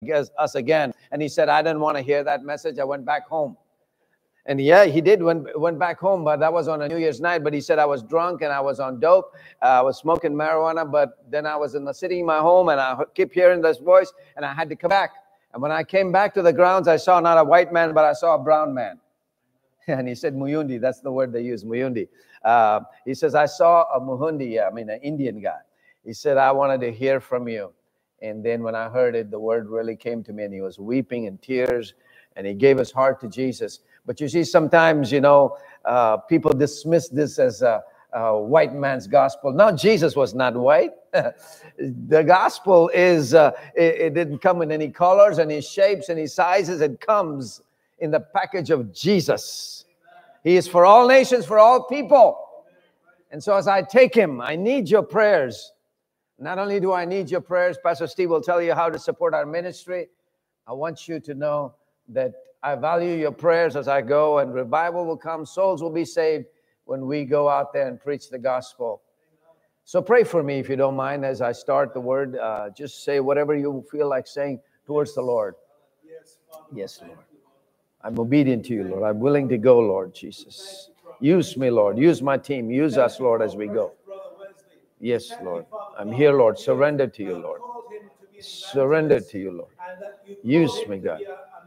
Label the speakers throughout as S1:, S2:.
S1: us again. And he said, I didn't want to hear that message. I went back home. And yeah, he did went back home, but that was on a New Year's night. But he said, I was drunk and I was on dope. I was smoking marijuana, but then I was sitting in my home and I kept hearing this voice and I had to come back. And when I came back to the grounds, I saw not a white man, but I saw a brown man. And he said, Muyundi, that's the word they use, Muyundi. He says, I saw a Muhundi, an Indian guy. He said, I wanted to hear from you. And then when I heard it, the word really came to me and he was weeping in tears and he gave his heart to Jesus. But you see, sometimes, people dismiss this as a white man's gospel. No, Jesus was not white. The gospel is, it didn't come in any colors, any shapes, any sizes. It comes in the package of Jesus. He is for all nations, for all people. And so as I take him, I need your prayers. Not only do I need your prayers, Pastor Steve will tell you how to support our ministry. I want you to know that I value your prayers as I go, and revival will come. Souls will be saved when we go out there and preach the gospel. So pray for me if you don't mind as I start the word. Just say whatever you feel like saying towards the Lord. Yes, Lord. I'm obedient to you, Lord. I'm willing to go, Lord Jesus. Use me, Lord. Use my team. Use us, Lord, as we go. Yes, Lord. I'm here, Lord. Surrender to you, Lord. Surrender to you, Lord. Use me, God.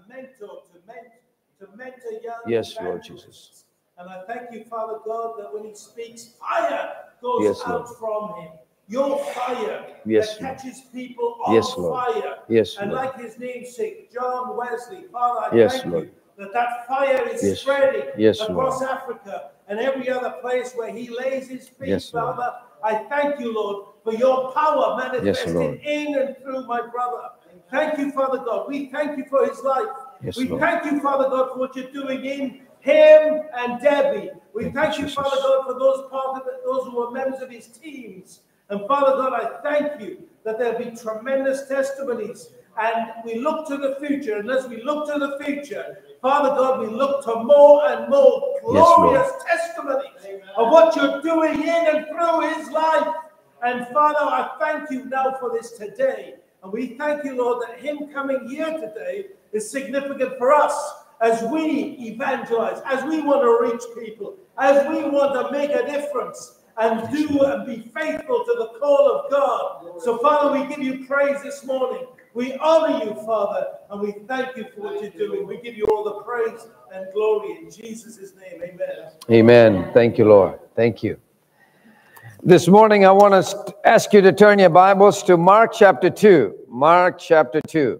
S1: Yes, Lord Jesus.
S2: And I thank you, Father God, that when he speaks, fire goes out from him. Your fire that catches people on fire.
S1: Yes,
S2: and
S1: Lord.
S2: like his namesake, John Wesley, Father, I thank you that fire is spreading across Africa and every other place where he lays his feet, Father. I thank you, Lord, for your power manifested in and through my brother. Thank you, Father God. We thank you for his life. We thank you, Father God, for what you're doing in him and Debbie. We thank you, Father God, for those who are members of his teams. And Father God, I thank you that there'll be tremendous testimonies. And we look to the future. And as we look to the future, Father God, we look to more and more glorious testimonies of what you're doing in and through his life. And Father, I thank you now for this today. And we thank you, Lord, that him coming here today is significant for us as we evangelize, as we want to reach people, as we want to make a difference and do and be faithful to the call of God. So, Father, we give you praise this morning. We honor you, Father, and we thank you for what you're doing. We give you all the praise and glory in Jesus' name. Amen.
S1: Amen. Thank you, Lord. Thank you. This morning, I want to ask you to turn your Bibles to Mark chapter 2. Mark chapter 2.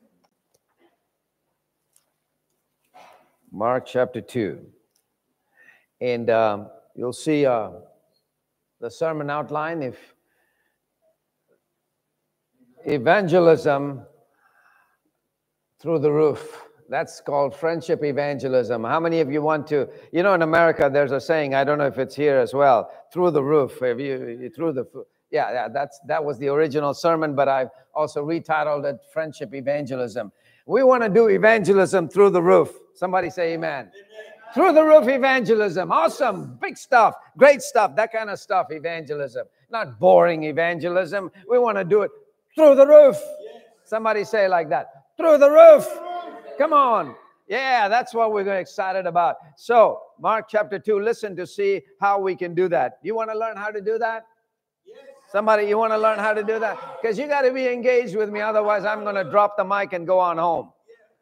S1: Mark chapter 2. And you'll see the sermon outline. If evangelism through the roof. That's called friendship evangelism. How many of you want to, in America, there's a saying, I don't know if it's here as well, through the roof. That was the original sermon, but I've also retitled it Friendship Evangelism. We want to do evangelism through the roof. Somebody say amen. Amen. Through the roof evangelism. Awesome. Big stuff. Great stuff. That kind of stuff, evangelism. Not boring evangelism. We want to do it through the roof. Yes. Somebody say it like that. Through the roof. Come on. Yeah, that's what we're excited about. So, Mark chapter 2, listen to see how we can do that. You want to learn how to do that? Yes. Somebody, you want to learn how to do that? Because you got to be engaged with me. Otherwise, I'm going to drop the mic and go on home.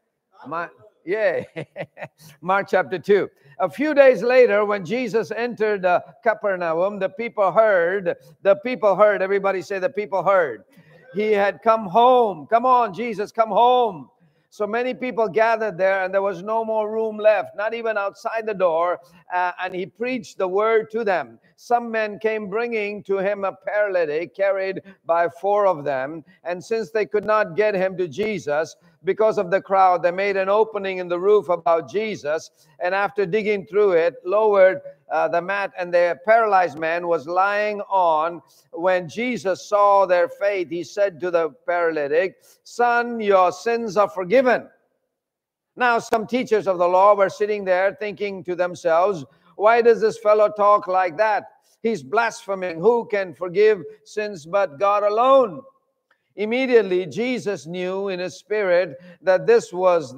S1: Mark chapter 2. A few days later, when Jesus entered Capernaum, the people heard. Everybody say the people heard. He had come home. Come on, Jesus, come home. So many people gathered there, and there was no more room left, not even outside the door. And he preached the word to them. Some men came bringing to him a paralytic carried by 4 of them. And since they could not get him to Jesus because of the crowd, they made an opening in the roof about Jesus. And after digging through it, lowered the mat, and the paralyzed man was lying on. When Jesus saw their faith, he said to the paralytic, "Son, your sins are forgiven." Now some teachers of the law were sitting there thinking to themselves, "Why does this fellow talk like that? He's blaspheming. Who can forgive sins but God alone?" Immediately, Jesus knew in his spirit that this was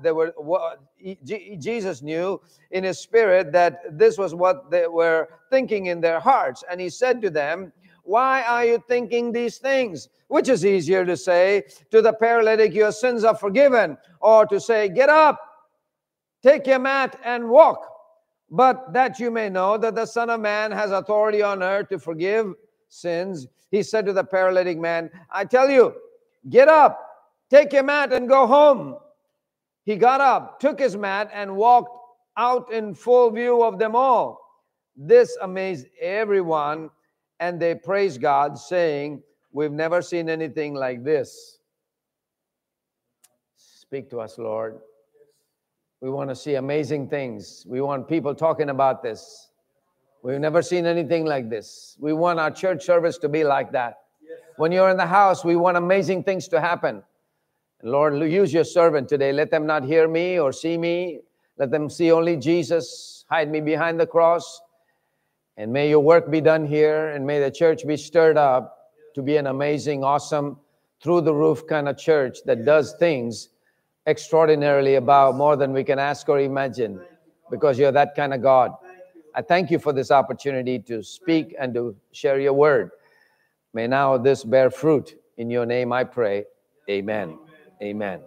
S1: Jesus knew in his spirit that this was what they were thinking in their hearts. And he said to them, why are you thinking these things? Which is easier to say to the paralytic, your sins are forgiven, or to say, get up, take your mat and walk. But that you may know that the Son of Man has authority on earth to forgive sins, he said to the paralytic man, I tell you, get up, take your mat and go home. He got up, took his mat and walked out in full view of them all. This amazed everyone, and they praised God, saying, we've never seen anything like this. Speak to us, Lord. We want to see amazing things. We want people talking about this. We've never seen anything like this. We want our church service to be like that. When you're in the house, we want amazing things to happen. And Lord, use your servant today. Let them not hear me or see me. Let them see only Jesus. Hide me behind the cross. And may your work be done here. And may the church be stirred up to be an amazing, awesome, through-the-roof kind of church that does things extraordinarily about more than we can ask or imagine, because you're that kind of God. I thank you for this opportunity to speak and to share your word. May now this bear fruit. In your name I pray. Amen. Amen.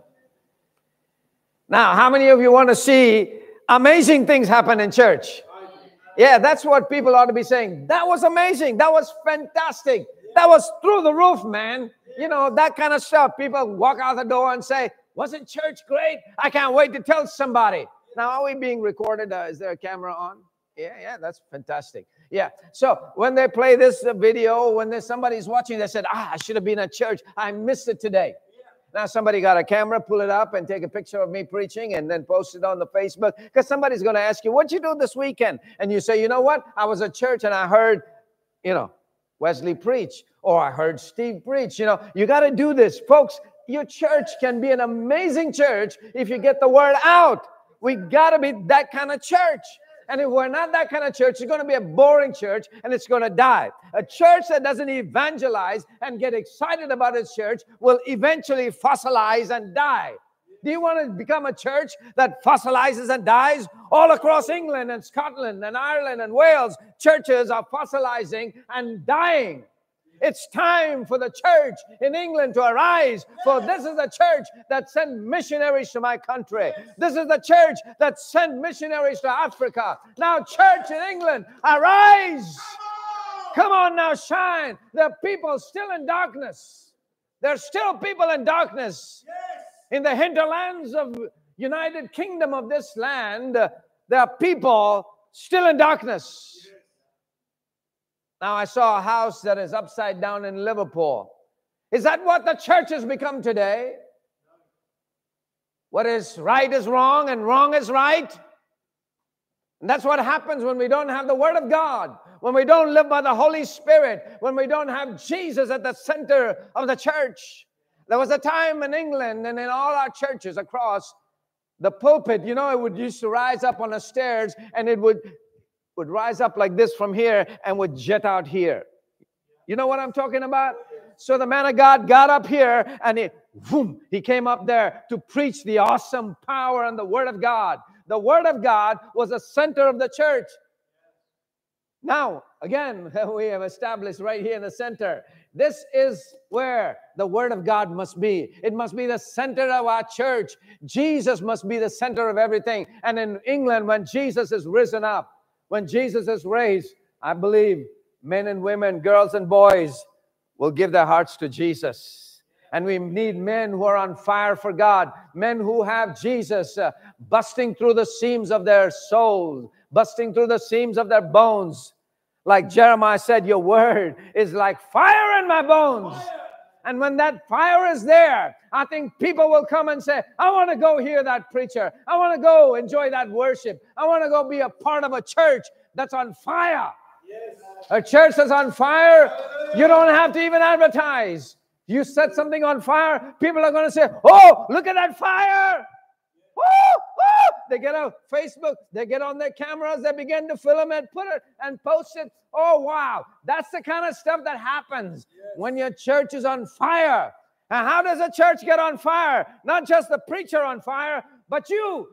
S1: Now, how many of you want to see amazing things happen in church? Yeah, that's what people ought to be saying. That was amazing. That was fantastic. That was through the roof, man. You know, that kind of stuff. People walk out the door and say, wasn't church great? I can't wait to tell somebody. Now, are we being recorded? Is there a camera on? Yeah, that's fantastic. Yeah, so when they play this video, when somebody's watching, they said, I should have been at church. I missed it today. Now somebody got a camera, pull it up and take a picture of me preaching and then post it on the Facebook, because somebody's going to ask you, what'd you do this weekend? And you say, you know what? I was at church and I heard, Wesley preach, or I heard Steve preach. You got to do this. Folks, your church can be an amazing church if you get the word out. We got to be that kind of church. And if we're not that kind of church, it's going to be a boring church and it's going to die. A church that doesn't evangelize and get excited about its church will eventually fossilize and die. Do you want to become a church that fossilizes and dies? All across England and Scotland and Ireland and Wales, churches are fossilizing and dying. It's time for the church in England to arise, for this is the church that sent missionaries to my country. This is the church that sent missionaries to Africa. Now, church in England, arise. Come on now, shine. There are people still in darkness. There are still people in darkness. In the hinterlands of United Kingdom of this land, there are people still in darkness. Now, I saw a house that is upside down in Liverpool. Is that what the church has become today? What is right is wrong and wrong is right? And that's what happens when we don't have the Word of God, when we don't live by the Holy Spirit, when we don't have Jesus at the center of the church. There was a time in England and in all our churches across the pulpit, it used to rise up on the stairs and it would rise up like this from here and would jet out here. You know what I'm talking about? So the man of God got up here and he came up there to preach the awesome power and the Word of God. The Word of God was the center of the church. Now, again, we have established right here in the center. This is where the Word of God must be. It must be the center of our church. Jesus must be the center of everything. And in England, when Jesus is risen up, when Jesus is raised, I believe men and women, girls and boys will give their hearts to Jesus. And we need men who are on fire for God, men who have Jesus busting through the seams of their soul, busting through the seams of their bones. Like Jeremiah said, your word is like fire in my bones. And when that fire is there, I think people will come and say, I want to go hear that preacher. I want to go enjoy that worship. I want to go be a part of a church that's on fire. Yes. A church that's on fire, you don't have to even advertise. You set something on fire, people are going to say, oh, look at that fire. Woo, woo. They get on Facebook, they get on their cameras, they begin to film it, put it and post it. Oh, wow. That's the kind of stuff that happens when your church is on fire. And how does a church get on fire? Not just the preacher on fire, but you're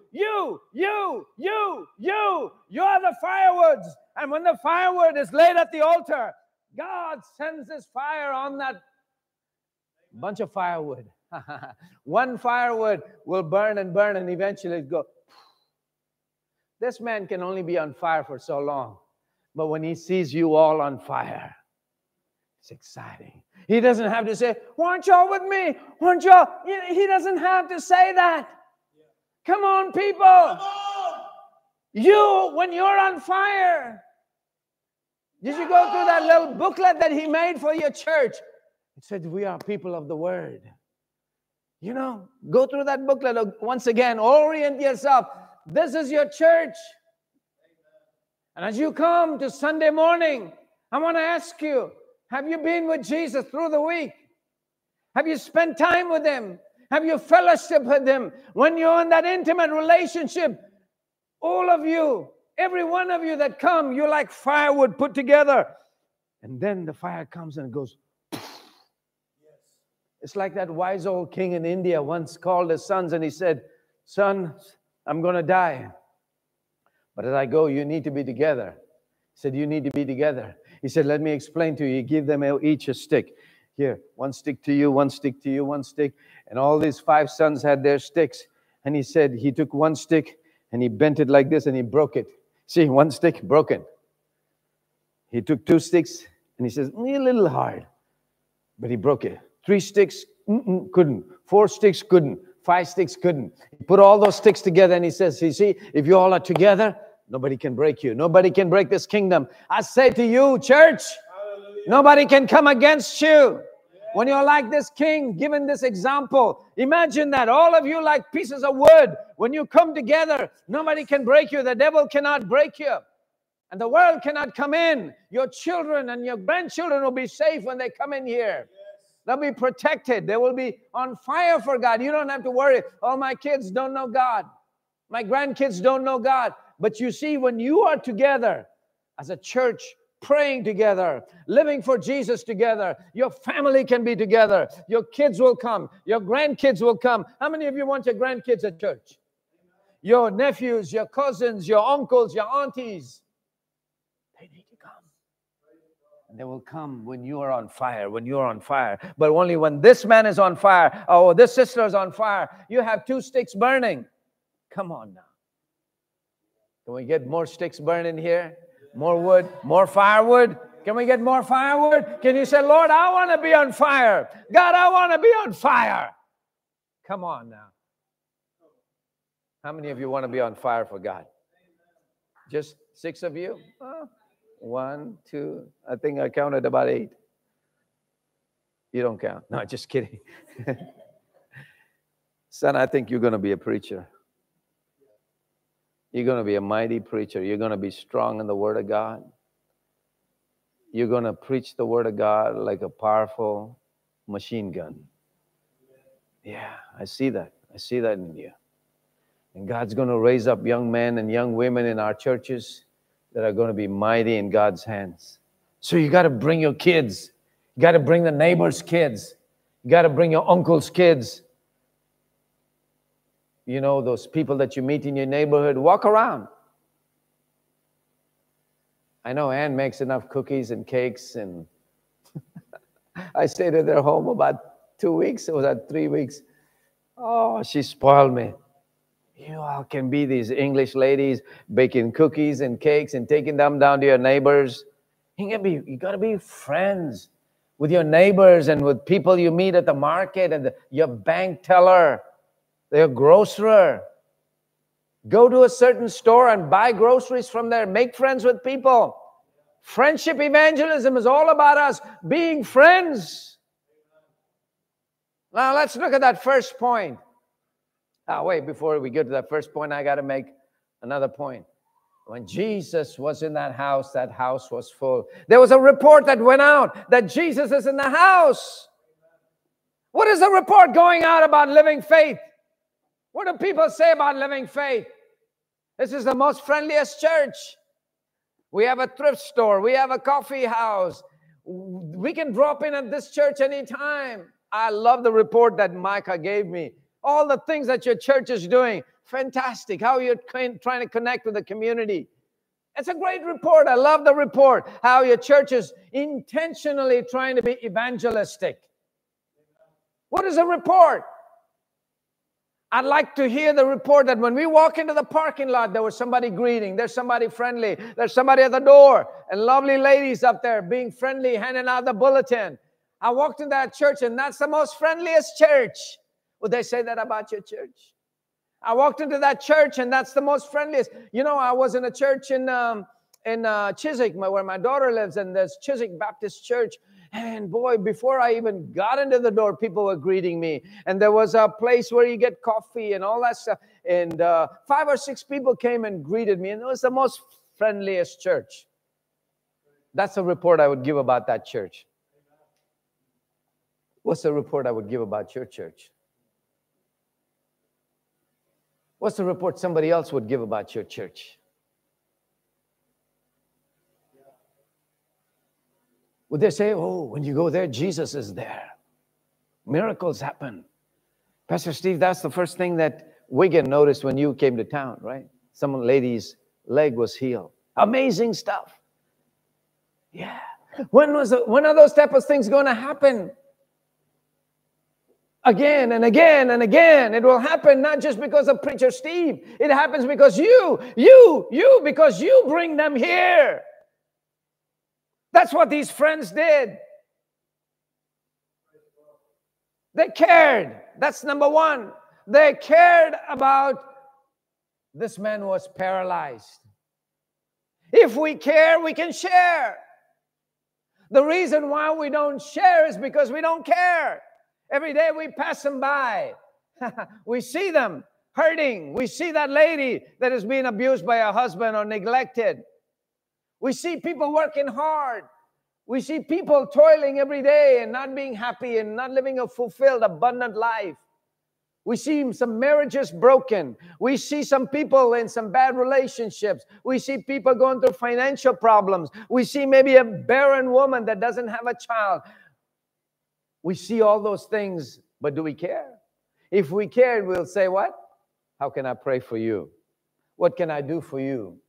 S1: the firewoods. And when the firewood is laid at the altar, God sends His fire on that bunch of firewood. One firewood will burn and burn and eventually go. This man can only be on fire for so long. But when he sees you all on fire, it's exciting. He doesn't have to say, "Aren't y'all with me? Aren't y'all?" He doesn't have to say that. Come on, people. Come on. You, when you're on fire. Did you go through that little booklet that he made for your church? It said, "We are people of the Word." You know, go through that booklet once again. Orient yourself. This is your church. And as you come to Sunday morning, I want to ask you, have you been with Jesus through the week? Have you spent time with Him? Have you fellowship with Him? When you're in that intimate relationship, all of you, every one of you that come, you're like firewood put together. And then the fire comes and it goes. It's like that wise old king in India once called his sons and he said, "Sons, I'm going to die. But as I go, you need to be together." He said, "You need to be together." He said, "Let me explain to you." He gave them each a stick. Here, one stick to you, one stick to you, one stick. And all these 5 sons had their sticks. And he said, he took one stick and he bent it like this and he broke it. See, one stick broken. He took 2 sticks and he says, "A little hard." But he broke it. 3 sticks, couldn't. 4 sticks, couldn't. 5 sticks, couldn't. He put all those sticks together and he says, "You see, if you all are together, nobody can break you. Nobody can break this kingdom." I say to you, church, hallelujah, nobody can come against you. When you're like this king, given this example, imagine that all of you like pieces of wood. When you come together, nobody can break you. The devil cannot break you. And the world cannot come in. Your children and your grandchildren will be safe when they come in here. They'll be protected. They will be on fire for God. You don't have to worry. "Oh, my kids don't know God. My grandkids don't know God." But you see, when you are together as a church, praying together, living for Jesus together, your family can be together. Your kids will come. Your grandkids will come. How many of you want your grandkids at church? Your nephews, your cousins, your uncles, your aunties. They need to come. And they will come when you are on fire, when you are on fire. But only when this man is on fire, or this sister is on fire, you have 2 sticks burning. Come on now. Can we get more sticks burning here? More wood, more firewood. Can we get more firewood? Can you say, "Lord, I want to be on fire. God, I want to be on fire." Come on now. How many of you want to be on fire for God? Just 6 of you? 1, 2, I think I counted about 8. You don't count. No, just kidding. Son, I think you're going to be a preacher. You're going to be a mighty preacher. You're going to be strong in the Word of God. You're going to preach the Word of God like a powerful machine gun. Yeah, I see that. I see that in you. And God's going to raise up young men and young women in our churches that are going to be mighty in God's hands. So you got to bring your kids. You got to bring the neighbors' kids. You got to bring your uncle's kids. You know, those people that you meet in your neighborhood, walk around. I know Ann makes enough cookies and cakes, and I stayed at their home about 2 weeks. It was at 3 weeks. Oh, she spoiled me. You all can be these English ladies baking cookies and cakes and taking them down to your neighbors. You got to be friends with your neighbors and with people you meet at the market and your bank teller, your grocer. Go to a certain store and buy groceries from there. Make friends with people. Friendship evangelism is all about us being friends. Now let's look at that first point. Wait, before we get to that first point, I got to make another point. When Jesus was in that house was full. There was a report that went out that Jesus is in the house. What is the report going out about living faith? What do people say about living faith? This is the most friendliest church. We have a thrift store. We have a coffee house. We can drop in at this church anytime. I love the report that Micah gave me. All the things that your church is doing, fantastic. How you're trying to connect with the community. It's a great report. I love the report. How your church is intentionally trying to be evangelistic. What is a report? I'd like to hear the report that when we walk into the parking lot, there was somebody greeting. There's somebody friendly. There's somebody at the door. And lovely ladies up there being friendly, handing out the bulletin. I walked in that church and that's the most friendliest church. Would they say that about your church? I walked into that church and that's the most friendliest. You know, I was in a church in Chiswick, where my daughter lives, and there's Chiswick Baptist Church. And boy, before I even got into the door, people were greeting me. And there was a place where you get coffee and all that stuff. And 5 or 6 people came and greeted me. And it was the most friendliest church. That's a report I would give about that church. What's the report I would give about your church? What's the report somebody else would give about your church? Would they say, oh, when you go there, Jesus is there. Miracles happen. Pastor Steve, that's the first thing that Wigan noticed when you came to town, right? Some lady's leg was healed. Amazing stuff. Yeah. When are those type of things going to happen? Again and again and again. It will happen not just because of Preacher Steve. It happens because because you bring them here. That's what these friends did. They cared. That's number one. They cared about this man who was paralyzed. If we care, we can share. The reason why we don't share is because we don't care. Every day we pass them by. We see them hurting. We see that lady that is being abused by her husband or neglected. We see people working hard. We see people toiling every day and not being happy and not living a fulfilled, abundant life. We see some marriages broken. We see some people in some bad relationships. We see people going through financial problems. We see maybe a barren woman that doesn't have a child. We see all those things, but do we care? If we cared, we'll say what? How can I pray for you? What can I do for you?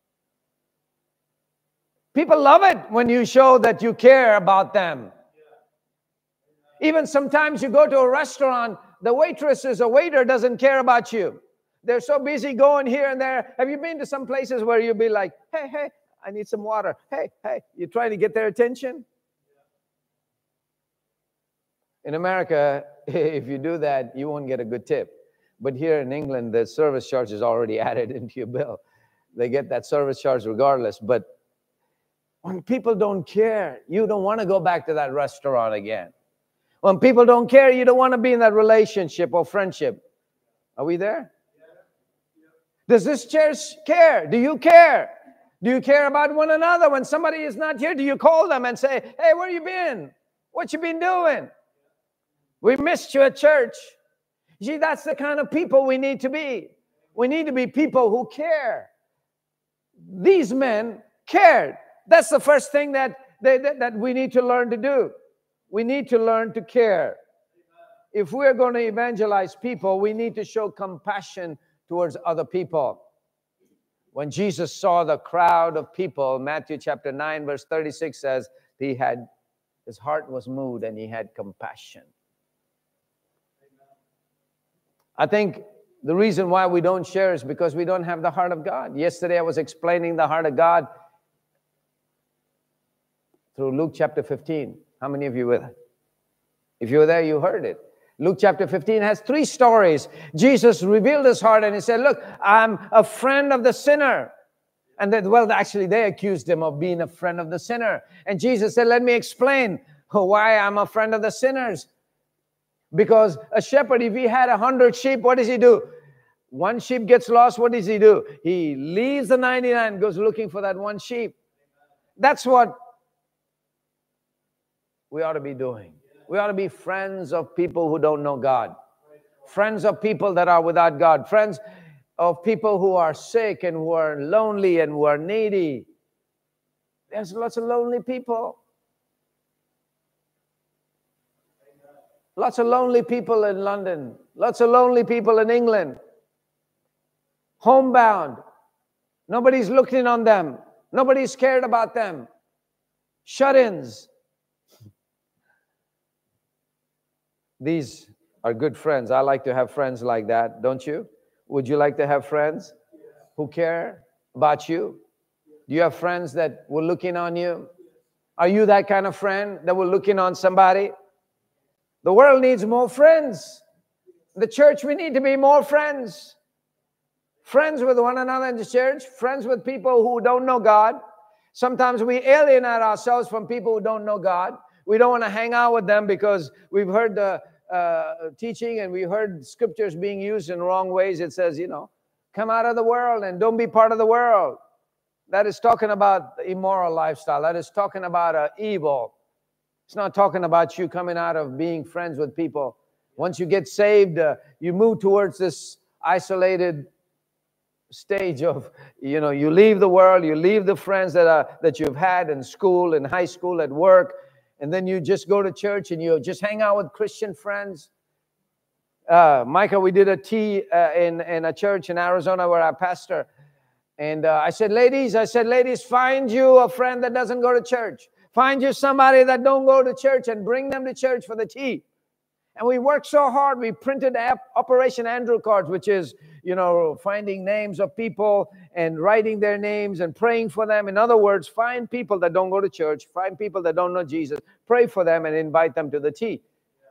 S1: People love it when you show that you care about them. Even sometimes you go to a restaurant, the waitress or waiter doesn't care about you. They're so busy going here and there. Have you been to some places where you'll be like, hey, I need some water. Hey, you're trying to get their attention? In America, if you do that, you won't get a good tip. But here in England, the service charge is already added into your bill. They get that service charge regardless. But when people don't care, you don't want to go back to that restaurant again. When people don't care, you don't want to be in that relationship or friendship. Are we there? Does this church care? Do you care? Do you care about one another? When somebody is not here, do you call them and say, hey, where you been? What you been doing? We missed you at church. You see, that's the kind of people we need to be. We need to be people who care. These men cared. That's the first thing that we need to learn to do. We need to learn to care. If we're going to evangelize people, we need to show compassion towards other people. When Jesus saw the crowd of people, Matthew chapter 9, verse 36 says, his heart was moved and he had compassion. I think the reason why we don't share is because we don't have the heart of God. Yesterday I was explaining the heart of God through Luke chapter 15. How many of you were there? If you were there, you heard it. Luke chapter 15 has 3 stories. Jesus revealed his heart and he said, look, I'm a friend of the sinner. And then, actually they accused him of being a friend of the sinner. And Jesus said, let me explain why I'm a friend of the sinners. Because a shepherd, if he had 100 sheep, what does he do? One sheep gets lost, what does he do? He leaves the 99 and goes looking for that one sheep. That's what we ought to be doing. We ought to be friends of people who don't know God. Friends of people that are without God. Friends of people who are sick and who are lonely and who are needy. There's lots of lonely people. Lots of lonely people in London. Lots of lonely people in England. Homebound. Nobody's looking on them. Nobody's cared about them. Shut-ins. These are good friends. I like to have friends like that, don't you? Would you like to have friends who care about you? Do you have friends that were looking on you? Are you that kind of friend that were looking on somebody? The world needs more friends. The church, we need to be more friends. Friends with one another in the church. Friends with people who don't know God. Sometimes we alienate ourselves from people who don't know God. We don't want to hang out with them because we've heard the teaching and we heard scriptures being used in wrong ways. It says, you know, come out of the world and don't be part of the world. That is talking about the immoral lifestyle. That is talking about evil. It's not talking about you coming out of being friends with people. Once you get saved, you move towards this isolated stage of, you know, you leave the world, you leave the friends that you've had in school, in high school, at work, and then you just go to church and you just hang out with Christian friends. Micah, we did a tea in a church in Arizona where I pastor. And I said, ladies, find you a friend that doesn't go to church. Find you somebody that don't go to church and bring them to church for the tea. And we worked so hard. We printed Operation Andrew cards, which is, you know, finding names of people and writing their names and praying for them. In other words, find people that don't go to church, find people that don't know Jesus, pray for them and invite them to the tea.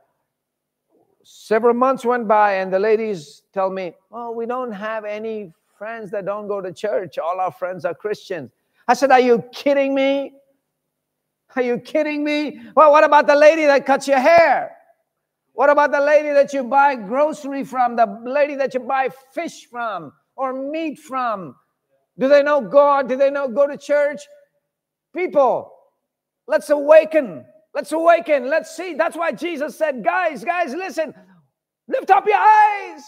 S1: Several months went by and the ladies tell me, oh, we don't have any friends that don't go to church. All our friends are Christians. I said, are you kidding me? Are you kidding me? Well, what about the lady that cuts your hair? What about the lady that you buy grocery from, the lady that you buy fish from or meat from? Do they know God? Do they know go to church? People, let's awaken. Let's awaken. Let's see. That's why Jesus said, guys, listen, lift up your eyes.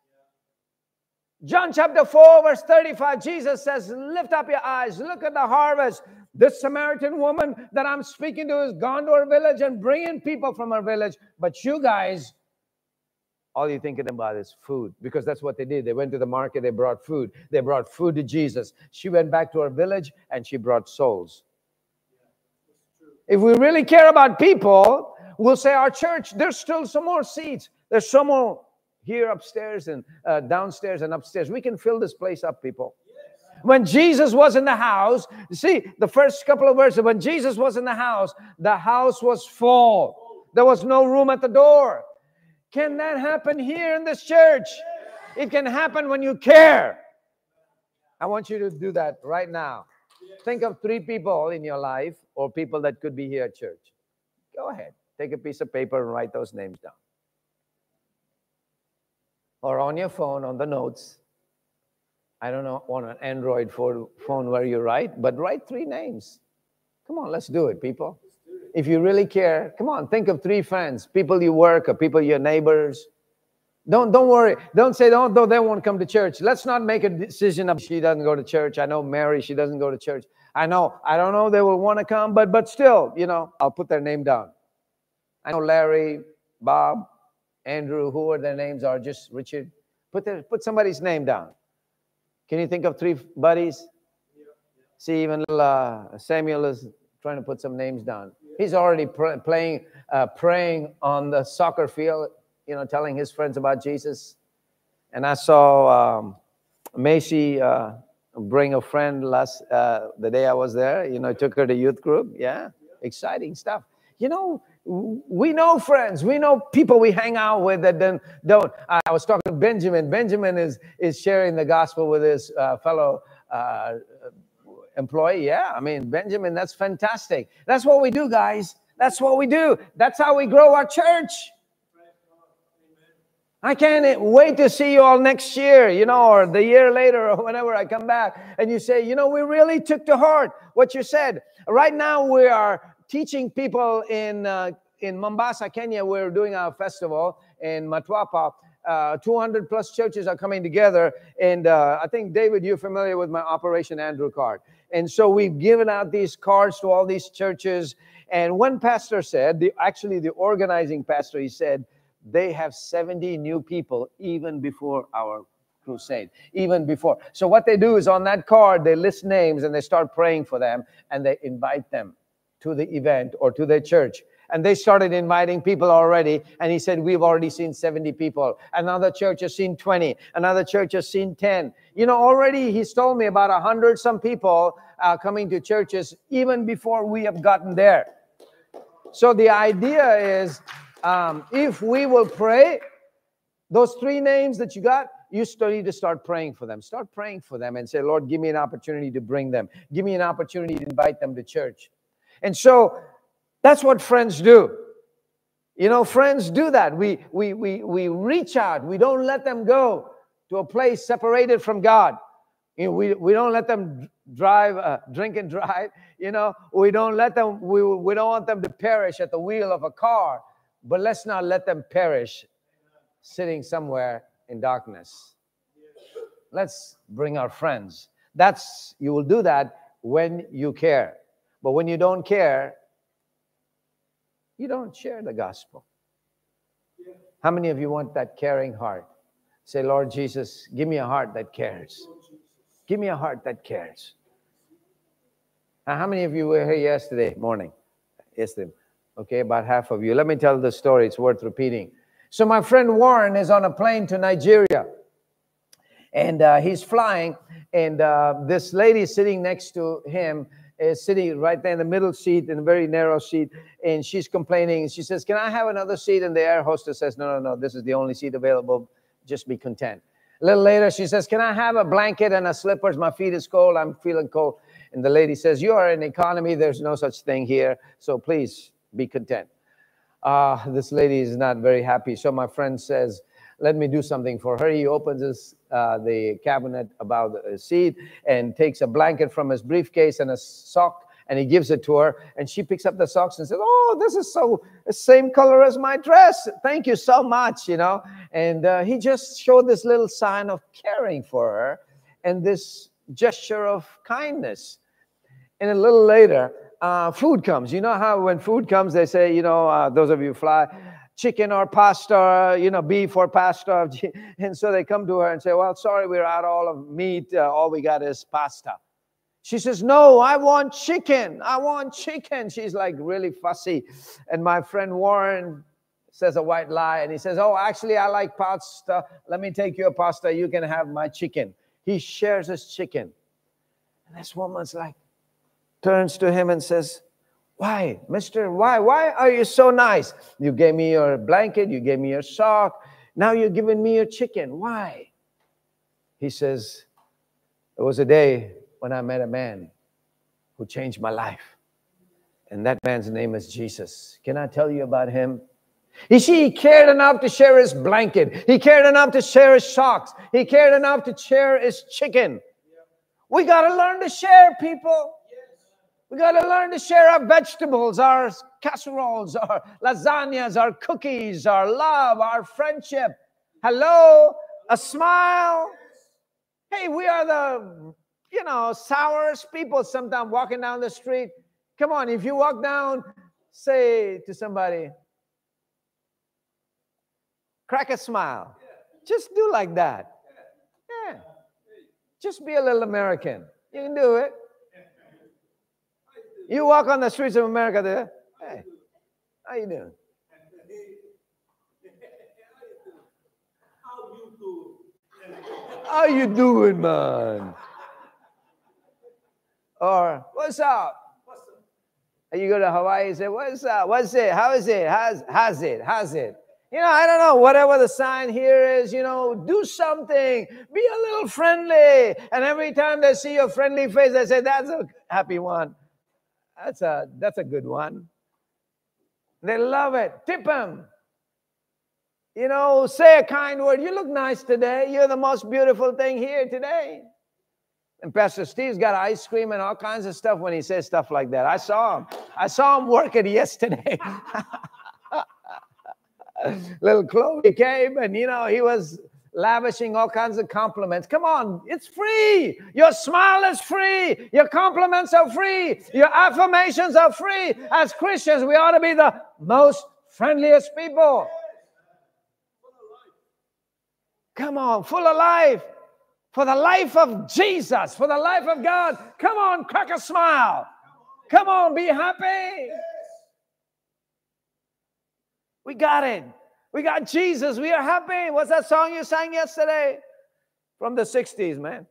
S1: John chapter 4, verse 35, Jesus says, lift up your eyes. Look at the harvest. This Samaritan woman that I'm speaking to has gone to her village and bringing people from her village. But you guys, all you're thinking about is food, because that's what they did. They went to the market, they brought food. They brought food to Jesus. She went back to her village and she brought souls. If we really care about people, we'll say our church, there's still some more seats. There's some more here upstairs and downstairs and upstairs. We can fill this place up, people. When Jesus was in the house, you see, the first couple of verses, when Jesus was in the house was full. There was no room at the door. Can that happen here in this church? It can happen when you care. I want you to do that right now. Think of 3 people in your life or people that could be here at church. Go ahead. Take a piece of paper and write those names down. Or on your phone, on the notes. I don't know, on an Android phone where you write, but write 3 names. Come on, let's do it, people. If you really care, come on, think of 3 friends, people you work or people your neighbors. Don't worry. Don't say, oh, they won't come to church. Let's not make a decision of she doesn't go to church. I know Mary, she doesn't go to church. I don't know they will want to come, but still, you know, I'll put their name down. I know Larry, Bob, Andrew, whoever their names are, just Richard. Put somebody's name down. Can you think of 3 buddies? See, even Samuel is trying to put some names down. He's already praying on the soccer field, you know, telling his friends about Jesus. And I saw Macy bring a friend the day I was there. You know, took her to youth group. Yeah, exciting stuff. You know, we know friends. We know people we hang out with that don't. I was talking to Benjamin. Benjamin is sharing the gospel with his fellow employee. Yeah, I mean, Benjamin, that's fantastic. That's what we do, guys. That's what we do. That's how we grow our church. I can't wait to see you all next year, you know, or the year later or whenever I come back. And you say, you know, we really took to heart what you said. Right now we are teaching people in Mombasa, Kenya. We're doing our festival in Matwapa. 200 plus churches are coming together. And I think, David, you're familiar with my Operation Andrew card. And so we've given out these cards to all these churches. And one pastor said, actually the organizing pastor, he said, they have 70 new people even before our crusade, even before. So what they do is on that card, they list names and they start praying for them and they invite them to the event or to their church. And they started inviting people already. And he said, we've already seen 70 people. Another church has seen 20. Another church has seen 10. You know, already he's told me about 100 some people coming to churches even before we have gotten there. So the idea is, if we will pray, those 3 names that you got, you still need to start praying for them. Start praying for them and say, Lord, give me an opportunity to bring them. Give me an opportunity to invite them to church. And so that's what friends do. You know, friends do that. We reach out. We don't let them go to a place separated from God. You know, we don't let them drink and drive. You know, we don't let them, we don't want them to perish at the wheel of a car. But let's not let them perish sitting somewhere in darkness. Let's bring our friends. You will do that when you care. But when you don't care, you don't share the gospel. How many of you want that caring heart? Say, Lord Jesus, give me a heart that cares. Give me a heart that cares. Now, how many of you were here yesterday morning? Yesterday. Okay, about half of you. Let me tell the story. It's worth repeating. So my friend Warren is on a plane to Nigeria. And he's flying. And this lady sitting next to him is sitting right there in the middle seat, in a very narrow seat. And she's complaining. She says, can I have another seat? And the air hostess says, no, this is the only seat available. Just be content. A little later, she says, can I have a blanket and a slippers? My feet is cold. I'm feeling cold. And the lady says, you are in economy. There's no such thing here. So please be content. This lady is not very happy. So my friend says, let me do something for her. He opens the cabinet about the seat and takes a blanket from his briefcase and a sock, and he gives it to her. And she picks up the socks and says, oh, this is the same color as my dress. Thank you so much, you know. And he just showed this little sign of caring for her and this gesture of kindness. And a little later, food comes. You know how when food comes, they say, you know, those of you who fly, chicken or pasta, you know, beef or pasta. And so they come to her and say, well, sorry, we're out all of meat. All we got is pasta. She says, no, I want chicken. I want chicken. She's like really fussy. And my friend Warren says a white lie. And he says, oh, actually, I like pasta. Let me take your pasta. You can have my chicken. He shares his chicken. And this woman's like, turns to him and says, why, mister, why are you so nice? You gave me your blanket, you gave me your sock, now you're giving me your chicken. Why? He says, there was a day when I met a man who changed my life. And that man's name is Jesus. Can I tell you about him? You see, he cared enough to share his blanket. He cared enough to share his socks. He cared enough to share his chicken. We got to learn to share, people. We got to learn to share our vegetables, our casseroles, our lasagnas, our cookies, our love, our friendship. Hello, a smile. Hey, we are the, you know, sourest people sometimes walking down the street. Come on, if you walk down, say to somebody, crack a smile. Just do like that. Yeah. Just be a little American. You can do it. You walk on the streets of America there. Hey, how you doing? How you doing, man? Or, what's up? You go to Hawaii and say, what's up? What's it? How is it? How's it? You know, I don't know, whatever the sign here is, you know, do something. Be a little friendly. And every time they see your friendly face, they say, that's a happy one. That's a good one. They love it. Tip them. You know, say a kind word. You look nice today. You're the most beautiful thing here today. And Pastor Steve's got ice cream and all kinds of stuff when he says stuff like that. I saw him work it yesterday. Little Chloe came and, you know, he was lavishing all kinds of compliments. Come on, it's free. Your smile is free. Your compliments are free. Your affirmations are free. As Christians, we ought to be the most friendliest people. Come on, full of life. For the life of Jesus, for the life of God. Come on, crack a smile. Come on, be happy. We got it. We got Jesus. We are happy. What's that song you sang yesterday? From the 60s, man.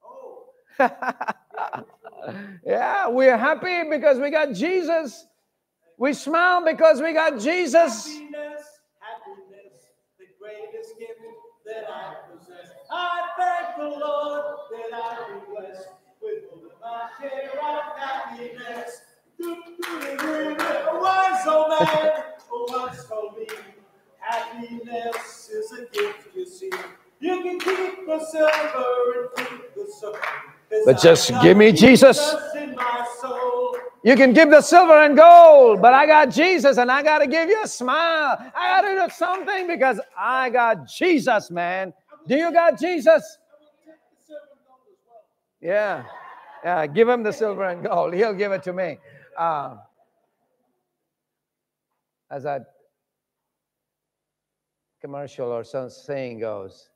S1: Yeah, we're happy because we got Jesus. We smile because we got Jesus.
S2: Happiness, the greatest gift that I possess. I thank the Lord that I am blessed with all of my share of happiness. A wise old man once told me, happiness is a gift, you see. You can keep the silver and keep the silver.
S1: But just give me Jesus.
S2: In my soul.
S1: You can give the silver and gold, but I got Jesus, and I got to give you a smile. I got to do something because I got Jesus, man. Do you got Jesus? Yeah. Yeah, give him the silver and gold. He'll give it to me. As that commercial or some saying goes,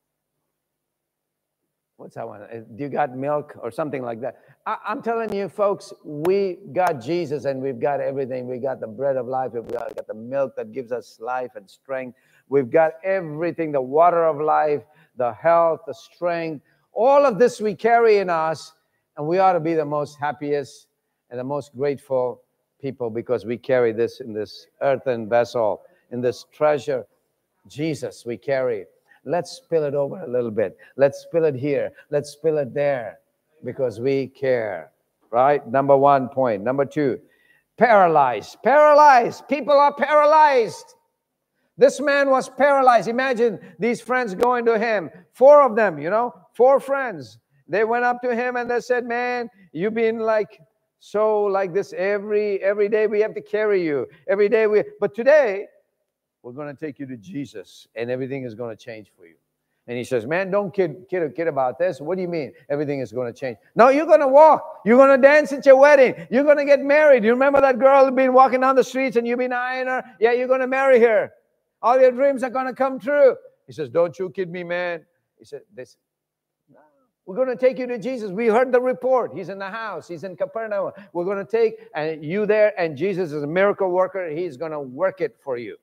S1: what's that one? Do you got milk or something like that? I'm telling you, folks, we got Jesus and we've got everything. We got the bread of life. We've got the milk that gives us life and strength. We've got everything, the water of life, the health, the strength. All of this we carry in us, and we ought to be the most happiest and the most grateful people because we carry this in this earthen vessel, in this treasure. Jesus, we carry. Let's spill it over a little bit. Let's spill it here. Let's spill it there because we care, right? Number 1 point. Number 2, paralyzed. Paralyzed. People are paralyzed. This man was paralyzed. Imagine these friends going to him. 4 of them, 4 friends. They went up to him and they said, man, you've been like this every day we have to carry you. Every day but today, we're going to take you to Jesus and everything is going to change for you. And he says, man, don't kid about this. What do you mean everything is going to change? No, you're going to walk. You're going to dance at your wedding. You're going to get married. You remember that girl who's been walking down the streets and you've been eyeing her? Yeah, you're going to marry her. All your dreams are going to come true. He says, don't you kid me, man. He said, no, we're going to take you to Jesus. We heard the report. He's in the house. He's in Capernaum. We're going to take you there, and Jesus is a miracle worker. He's going to work it for you.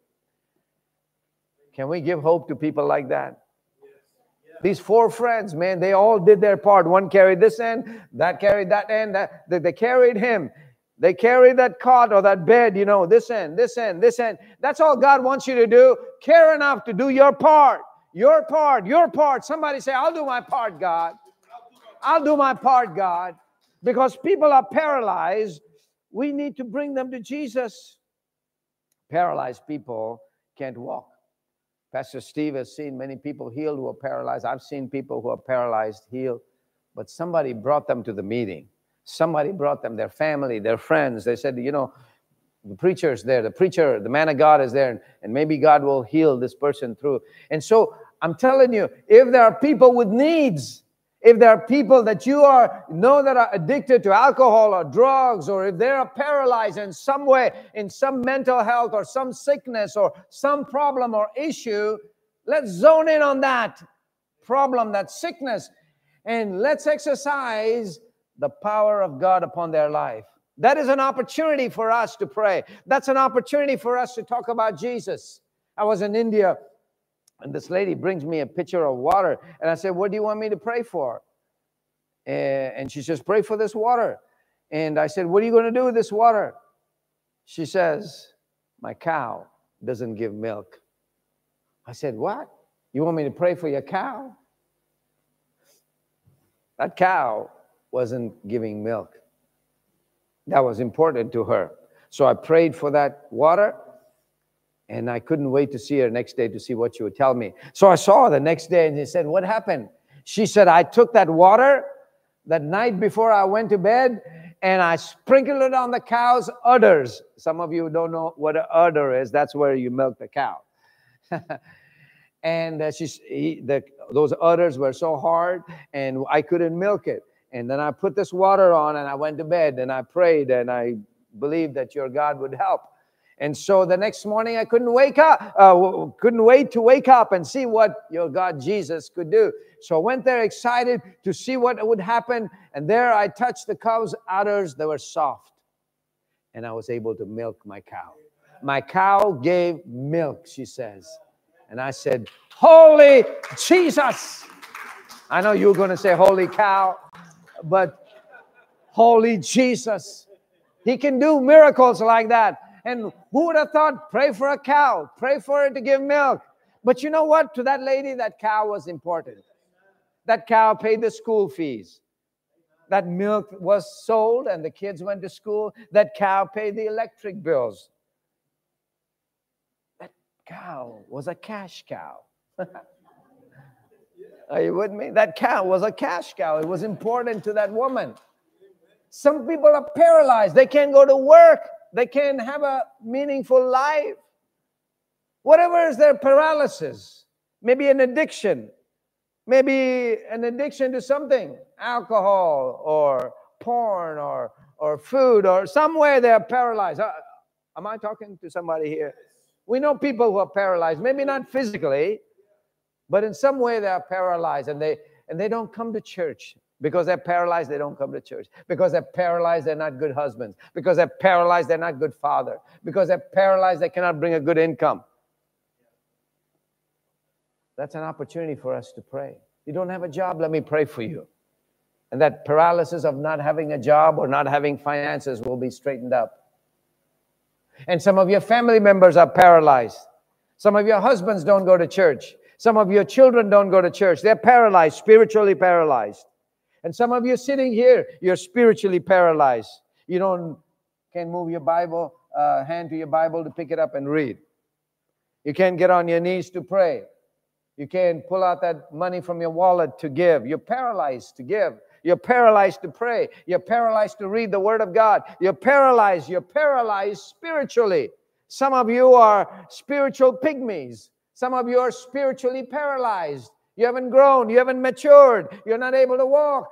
S1: Can we give hope to people like that? These 4 friends, man, they all did their part. One carried this end, that carried that end. They carried him. They carried that cot or that bed, this end, this end, this end. That's all God wants you to do. Care enough to do your part. Your part, your part. Somebody say, I'll do my part, God. I'll do my part, God. Because people are paralyzed. We need to bring them to Jesus. Paralyzed people can't walk. Pastor Steve has seen many people healed who are paralyzed. I've seen people who are paralyzed healed. But somebody brought them to the meeting. Somebody brought them, their family, their friends. They said, the preacher is there. The preacher, the man of God is there. And maybe God will heal this person through. And so I'm telling you, if there are people with needs, if there are people that you know that are addicted to alcohol or drugs, or if they are paralyzed in some way, in some mental health or some sickness or some problem or issue, let's zone in on that problem, that sickness, and let's exercise the power of God upon their life. That is an opportunity for us to pray. That's an opportunity for us to talk about Jesus. I was in India, and this lady brings me a pitcher of water. And I said, what do you want me to pray for? And she says, pray for this water. And I said, what are you going to do with this water? She says, my cow doesn't give milk. I said, what? You want me to pray for your cow? That cow wasn't giving milk. That was important to her. So I prayed for that water. And I couldn't wait to see her next day to see what she would tell me. So I saw her the next day and she said, what happened? She said, I took that water that night before I went to bed and I sprinkled it on the cow's udders. Some of you don't know what an udder is. That's where you milk the cow. And those udders were so hard, and I couldn't milk it. And then I put this water on, and I went to bed, and I prayed, and I believed that your God would help. And so the next morning, I couldn't wait to wake up and see what your God Jesus could do. So I went there excited to see what would happen. And there I touched the cow's udders. They were soft. And I was able to milk my cow. My cow gave milk, she says. And I said, Holy Jesus. I know you were going to say holy cow, but holy Jesus. He can do miracles like that. And who would have thought, pray for a cow, pray for it to give milk. But you know what? To that lady, that cow was important. That cow paid the school fees. That milk was sold and the kids went to school. That cow paid the electric bills. That cow was a cash cow. Are you with me? That cow was a cash cow. It was important to that woman. Some people are paralyzed. They can't go to work. They can't have a meaningful life. Whatever is their paralysis, maybe an addiction, maybe an addiction to something, alcohol or porn or food or somewhere they're paralyzed. Am I talking to somebody here? We know people who are paralyzed, maybe not physically, but in some way they are paralyzed and they don't come to church. Because they're paralyzed, they don't come to church. Because they're paralyzed, they're not good husbands. Because they're paralyzed, they're not good father. Because they're paralyzed, they cannot bring a good income. That's an opportunity for us to pray. You don't have a job, let me pray for you. And that paralysis of not having a job or not having finances will be straightened up. And some of your family members are paralyzed. Some of your husbands don't go to church. Some of your children don't go to church. They're paralyzed, spiritually paralyzed. And some of you sitting here, you're spiritually paralyzed. You can't move your Bible, hand to your Bible to pick it up and read. You can't get on your knees to pray. You can't pull out that money from your wallet to give. You're paralyzed to give. You're paralyzed to pray. You're paralyzed to read the Word of God. You're paralyzed spiritually. Some of you are spiritual pygmies. Some of you are spiritually paralyzed. You haven't grown. You haven't matured. You're not able to walk.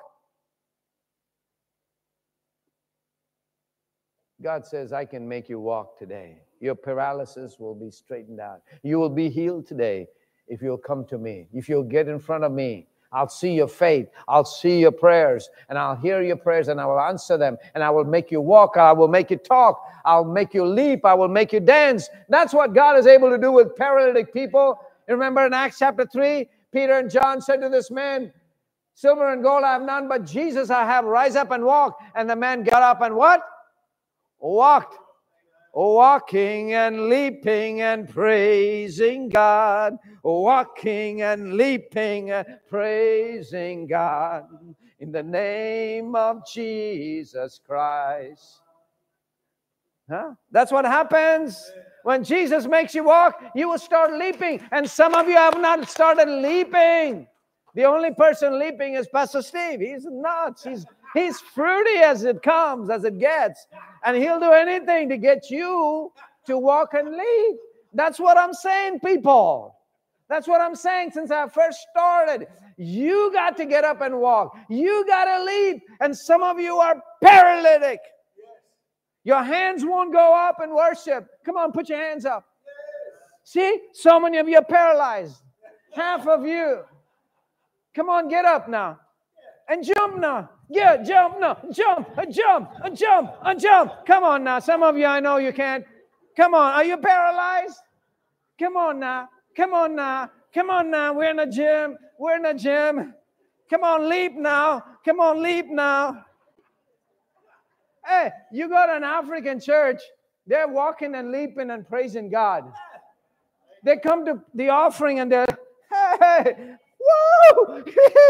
S1: God says, I can make you walk today. Your paralysis will be straightened out. You will be healed today if you'll come to me. If you'll get in front of me, I'll see your faith. I'll see your prayers. And I'll hear your prayers and I will answer them. And I will make you walk. I will make you talk. I'll make you leap. I will make you dance. That's what God is able to do with paralytic people. You remember in Acts chapter 3, Peter and John said to this man, silver and gold I have none, but Jesus I have. Rise up and walk. And the man got up and what? Walked. Walking and leaping and praising God. Walking and leaping and praising God. In the name of Jesus Christ. Huh? That's what happens. When Jesus makes you walk, you will start leaping. And some of you have not started leaping. The only person leaping is Pastor Steve. He's nuts. He's fruity as it comes, as it gets. And he'll do anything to get you to walk and leap. That's what I'm saying, people. That's what I'm saying since I first started. You got to get up and walk. You got to leap. And some of you are paralytic. Your hands won't go up and worship. Come on, put your hands up. See, so many of you are paralyzed. Half of you. Come on, get up now. And jump now. Yeah, jump now. Jump, jump, jump, jump. Come on now. Some of you, I know you can't. Come on. Are you paralyzed? Come on now. Come on now. Come on now. We're in the gym. We're in the gym. Come on, leap now. Come on, leap now. Hey, you go to an African church, they're walking and leaping and praising God. They come to the offering and they're, hey, woo!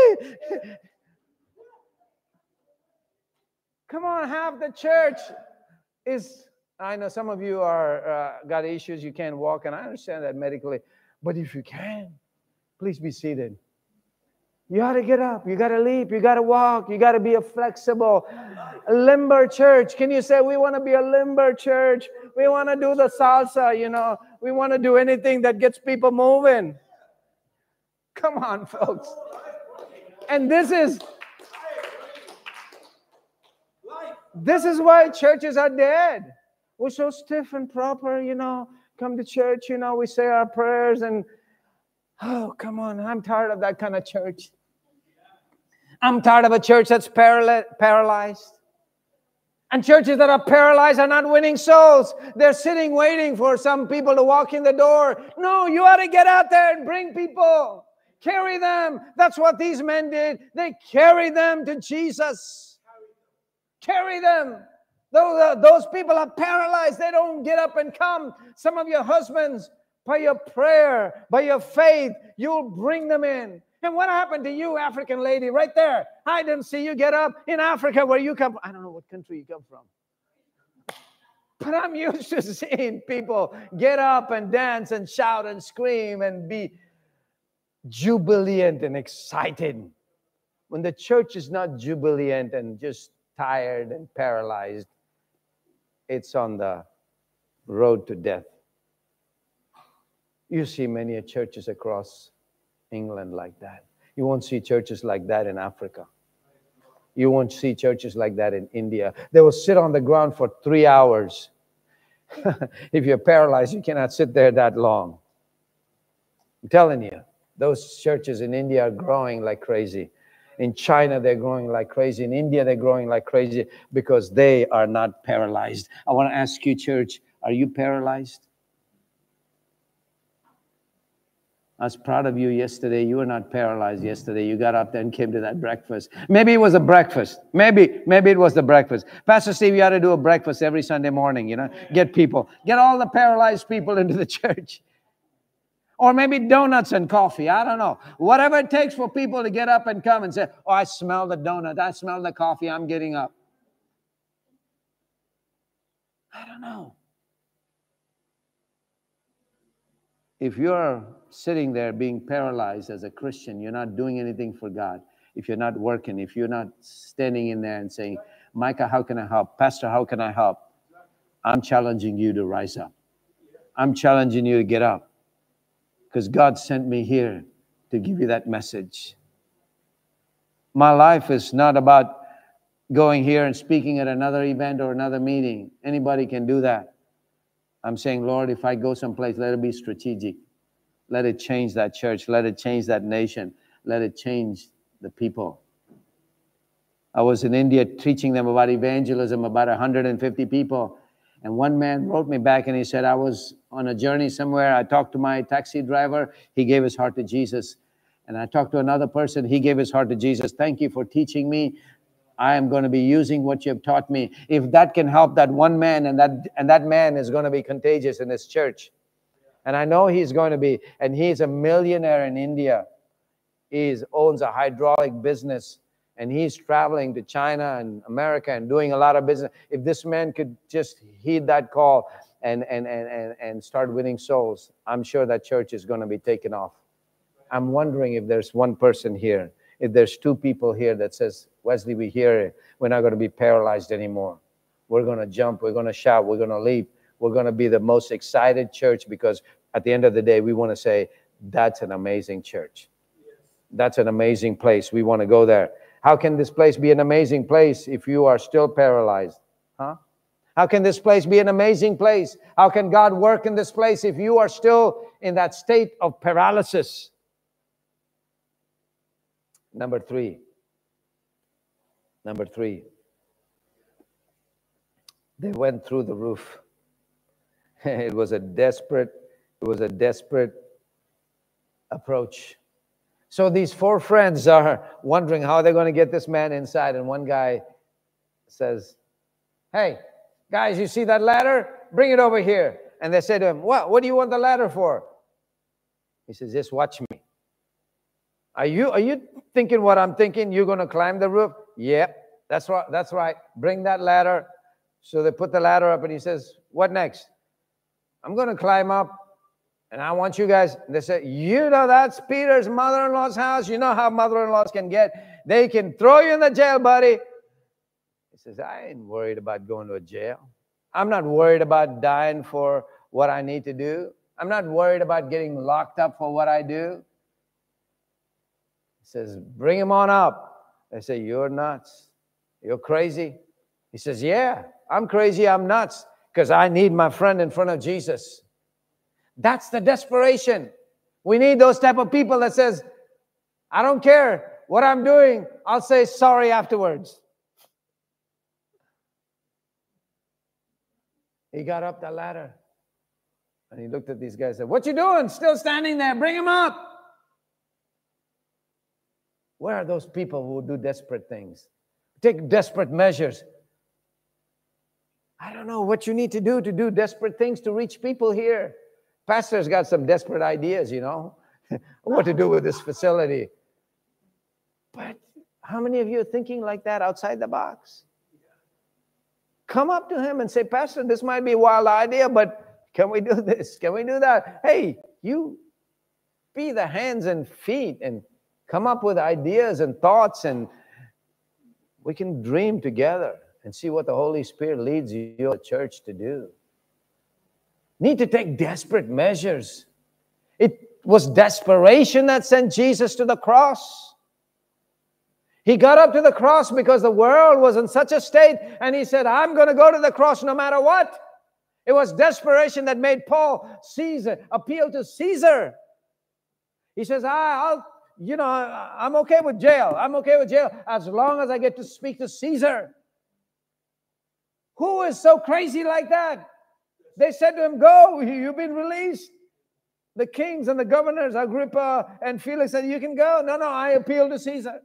S1: Come on, half the church is, I know some of you are got issues, you can't walk, and I understand that medically. But if you can, please be seated. You got to get up. You got to leap. You got to walk. You got to be a flexible, limber church. Can you say, we want to be a limber church? We want to do the salsa, you know. We want to do anything that gets people moving. Come on, folks. And this is why churches are dead. We're so stiff and proper, you know. Come to church, you know, we say our prayers and, oh, come on. I'm tired of that kind of church. I'm tired of a church that's paralyzed. And churches that are paralyzed are not winning souls. They're sitting waiting for some people to walk in the door. No, you ought to get out there and bring people. Carry them. That's what these men did. They carried them to Jesus. Carry them. Those people are paralyzed. They don't get up and come. Some of your husbands, by your prayer, by your faith, you'll bring them in. And what happened to you, African lady, right there? I didn't see you get up in Africa where you come from. I don't know what country you come from. But I'm used to seeing people get up and dance and shout and scream and be jubilant and excited. When the church is not jubilant and just tired and paralyzed, it's on the road to death. You see many churches across England like that. You won't see churches like that in Africa. You won't see churches like that in India. They will sit on the ground for 3 hours. If you're paralyzed, you cannot sit there that long. I'm telling you, those churches in India are growing like crazy. In China, they're growing like crazy. In India, they're growing like crazy because they are not paralyzed. I want to ask you, church, are you paralyzed? I was proud of you yesterday. You were not paralyzed yesterday. You got up there and came to that breakfast. Maybe it was a breakfast. Maybe it was the breakfast. Pastor Steve, you ought to do a breakfast every Sunday morning, you know. Get all the paralyzed people into the church. Or maybe donuts and coffee. I don't know. Whatever it takes for people to get up and come and say, oh, I smell the donut. I smell the coffee. I'm getting up. I don't know. If you're sitting there being paralyzed as a Christian, you're not doing anything for God. If you're not working, if you're not standing in there and saying, Micah, how can I help? Pastor, how can I help? I'm challenging you to rise up. I'm challenging you to get up. Because God sent me here to give you that message. My life is not about going here and speaking at another event or another meeting. Anybody can do that. I'm saying, Lord, if I go someplace, let it be strategic. Let it change that church. Let it change that nation. Let it change the people. I was in India teaching them about evangelism, about 150 people. And one man wrote me back and he said, I was on a journey somewhere. I talked to my taxi driver. He gave his heart to Jesus. And I talked to another person. He gave his heart to Jesus. Thank you for teaching me. I am going to be using what you have taught me. If that can help that one man, and that man is going to be contagious in this church. And I know he's going to be, and he's a millionaire in India. He owns a hydraulic business, and he's traveling to China and America and doing a lot of business. If this man could just heed that call and start winning souls, I'm sure that church is going to be taken off. I'm wondering if there's one person here, if there's two people here that says, Wesley, we hear it. We're not going to be paralyzed anymore. We're going to jump. We're going to shout. We're going to leap. We're going to be the most excited church because at the end of the day, we want to say, that's an amazing church. That's an amazing place. We want to go there. How can this place be an amazing place if you are still paralyzed? Huh? How can this place be an amazing place? How can God work in this place if you are still in that state of paralysis? Number three. They went through the roof. It was a desperate approach. So these four friends are wondering how they're going to get this man inside. And one guy says, hey, guys, you see that ladder? Bring it over here. And they say to him, what do you want the ladder for? He says, just watch me. Are you thinking what I'm thinking? You're going to climb the roof? Yep, that's right. That's right. Bring that ladder. So they put the ladder up and he says, what next? I'm going to climb up And I want you guys, they say, you know, that's Peter's mother-in-law's house. You know how mother-in-laws can get. They can throw you in the jail, buddy. He says, I ain't worried about going to a jail. I'm not worried about dying for what I need to do. I'm not worried about getting locked up for what I do. He says, bring him on up. They say, you're nuts. You're crazy. He says, yeah, I'm crazy. I'm nuts because I need my friend in front of Jesus. That's the desperation. We need those type of people that says, I don't care what I'm doing. I'll say sorry afterwards. He got up the ladder and he looked at these guys and said, what you doing? Still standing there. Bring him up. Where are those people who do desperate things? Take desperate measures. I don't know what you need to do desperate things to reach people here. Pastor's got some desperate ideas, you know, what to do with this facility. But how many of you are thinking like that outside the box? Come up to him and say, Pastor, this might be a wild idea, but can we do this? Can we do that? Hey, you be the hands and feet and come up with ideas and thoughts, and we can dream together and see what the Holy Spirit leads you, your church, to do. Need to take desperate measures. It was desperation that sent Jesus to the cross. He got up to the cross because the world was in such a state, and he said, I'm going to go to the cross no matter what. It was desperation that made Paul appeal to Caesar. He says, I'm okay with jail. I'm okay with jail as long as I get to speak to Caesar. Who is so crazy like that? They said to him, go, you've been released. The kings and the governors, Agrippa and Felix, said, you can go. No, I appeal to Caesar.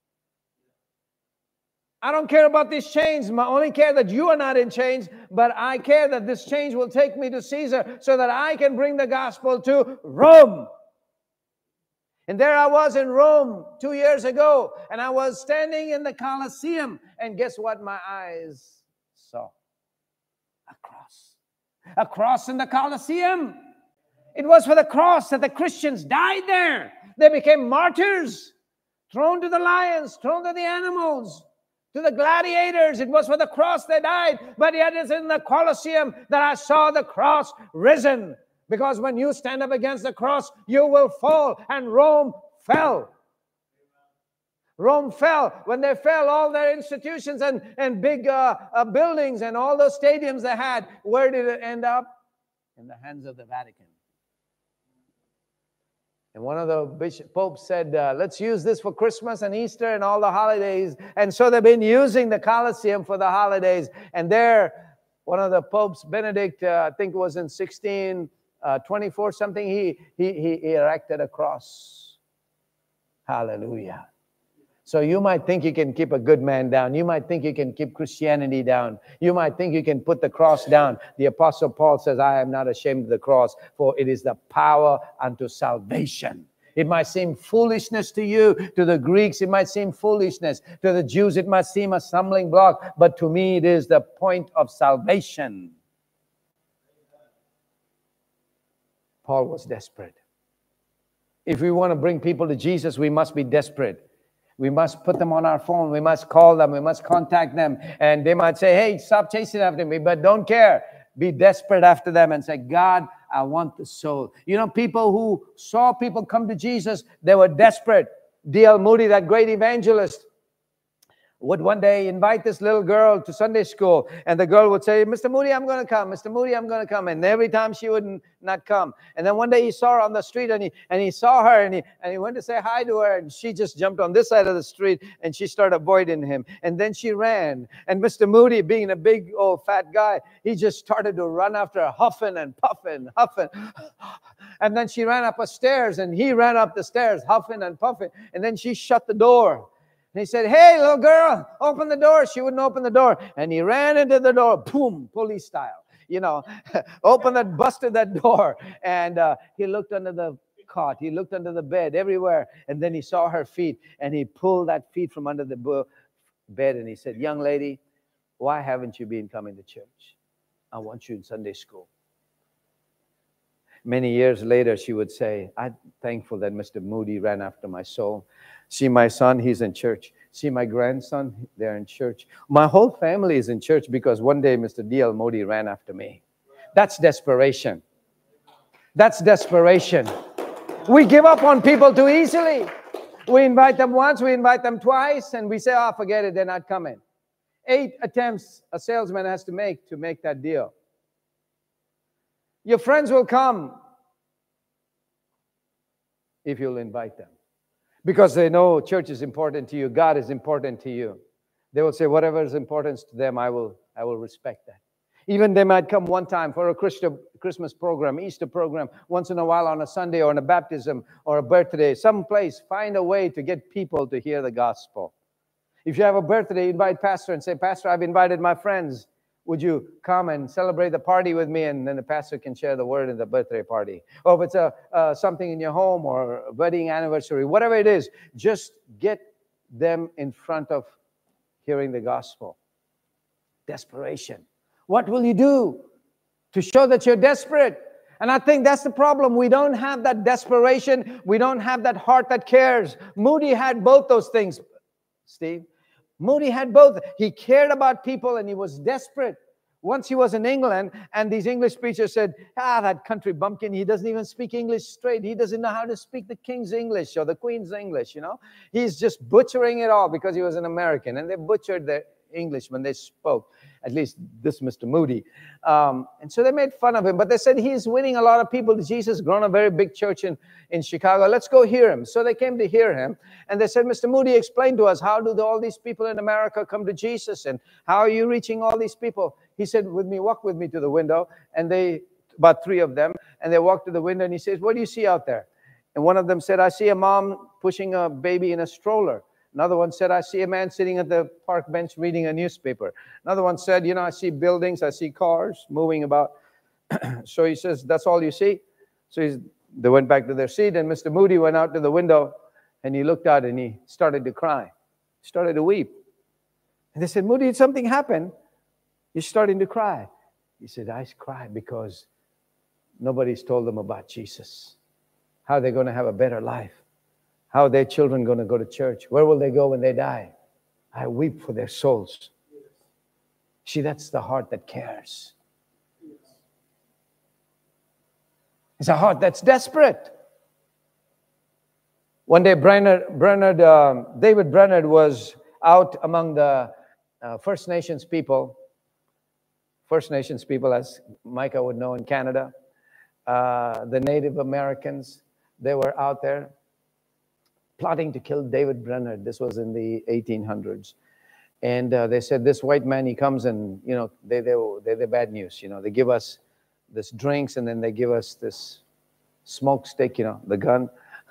S1: I don't care about these chains. I only care that you are not in chains, but I care that this change will take me to Caesar so that I can bring the gospel to Rome. And there I was in Rome 2 years ago, and I was standing in the Colosseum, and guess what my eyes saw? A cross. A cross in the Colosseum. It was for the cross that the Christians died there. They became martyrs, thrown to the lions, thrown to the animals, to the gladiators. It was for the cross they died. But yet it's in the Colosseum that I saw the cross risen. Because when you stand up against the cross, you will fall. And Rome fell. Rome fell. When they fell, all their institutions and big buildings and all those stadiums they had, where did it end up? In the hands of the Vatican. And one of the popes said, let's use this for Christmas and Easter and all the holidays. And so they've been using the Colosseum for the holidays. And there, one of the popes, Benedict, I think it was in 1624 something, he erected a cross. Hallelujah. So you might think you can keep a good man down. You might think you can keep Christianity down. You might think you can put the cross down. The Apostle Paul says, I am not ashamed of the cross, for it is the power unto salvation. It might seem foolishness to you. To the Greeks, it might seem foolishness. To the Jews, it might seem a stumbling block. But to me, it is the point of salvation. Paul was desperate. If we want to bring people to Jesus, we must be desperate. We must put them on our phone. We must call them. We must contact them. And they might say, hey, stop chasing after me, but don't care. Be desperate after them and say, God, I want the soul. You know, people who saw people come to Jesus, they were desperate. D.L. Moody, that great evangelist, would one day invite this little girl to Sunday school, and the girl would say, Mr. Moody, I'm going to come. Mr. Moody, I'm going to come. And every time she would not come. And then one day he saw her on the street, and he saw her, and he went to say hi to her, and she just jumped on this side of the street, and she started avoiding him. And then she ran. And Mr. Moody, being a big old fat guy, he just started to run after her, huffing and puffing, huffing. And then she ran up the stairs, and he ran up the stairs, huffing and puffing. And then she shut the door. And he said, hey, little girl, open the door. She wouldn't open the door. And he ran into the door, boom, police style. You know, busted that door. And he looked under the cot. He looked under the bed, everywhere. And then he saw her feet. And he pulled that feet from under the bed. And he said, young lady, why haven't you been coming to church? I want you in Sunday school. Many years later, she would say, I'm thankful that Mr. Moody ran after my soul. See my son, he's in church. See my grandson, they're in church. My whole family is in church because one day Mr. D.L. Moody ran after me. That's desperation. That's desperation. We give up on people too easily. We invite them once, we invite them twice, and we say, oh, forget it, they're not coming. 8 attempts a salesman has to make that deal. Your friends will come if you'll invite them. Because they know church is important to you, God is important to you. They will say, whatever is important to them, I will respect that. Even they might come one time for a Christmas program, Easter program, once in a while on a Sunday or on a baptism or a birthday, someplace. Find a way to get people to hear the gospel. If you have a birthday, invite pastor and say, Pastor, I've invited my friends. Would you come and celebrate the party with me? And then the pastor can share the word in the birthday party. Or if it's something in your home or a wedding anniversary, whatever it is, just get them in front of hearing the gospel. Desperation. What will you do to show that you're desperate? And I think that's the problem. We don't have that desperation. We don't have that heart that cares. Moody had both those things, Steve. Moody had both. He cared about people and he was desperate. Once he was in England and these English preachers said, that country bumpkin, he doesn't even speak English straight. He doesn't know how to speak the king's English or the queen's English, you know. He's just butchering it all because he was an American. And they butchered their English when they spoke. At least this Mr. Moody. And so they made fun of him. But they said, he's winning a lot of people to Jesus, grown a very big church in Chicago. Let's go hear him. So they came to hear him. And they said, Mr. Moody, explain to us, how do all these people in America come to Jesus? And how are you reaching all these people? He said, walk with me to the window. And about 3 of them, and they walked to the window. And he says, what do you see out there? And one of them said, I see a mom pushing a baby in a stroller. Another one said, I see a man sitting at the park bench reading a newspaper. Another one said, I see buildings, I see cars moving about. So he says, that's all you see? So they went back to their seat, and Mr. Moody went out to the window, and he looked out, and he started to cry. He started to weep. And they said, Moody, did something happen? You're starting to cry. He said, I cry because nobody's told them about Jesus. How they're going to have a better life. How are their children going to go to church? Where will they go when they die? I weep for their souls. See, that's the heart that cares. It's a heart that's desperate. One day, David Brainerd was out among the First Nations people. First Nations people, as Micah would know in Canada. The Native Americans, they were out there plotting to kill David Brainerd. This was in the 1800s. And they said, this white man, he comes and, they're bad news. They give us this drinks and then they give us this smoke stick, the gun.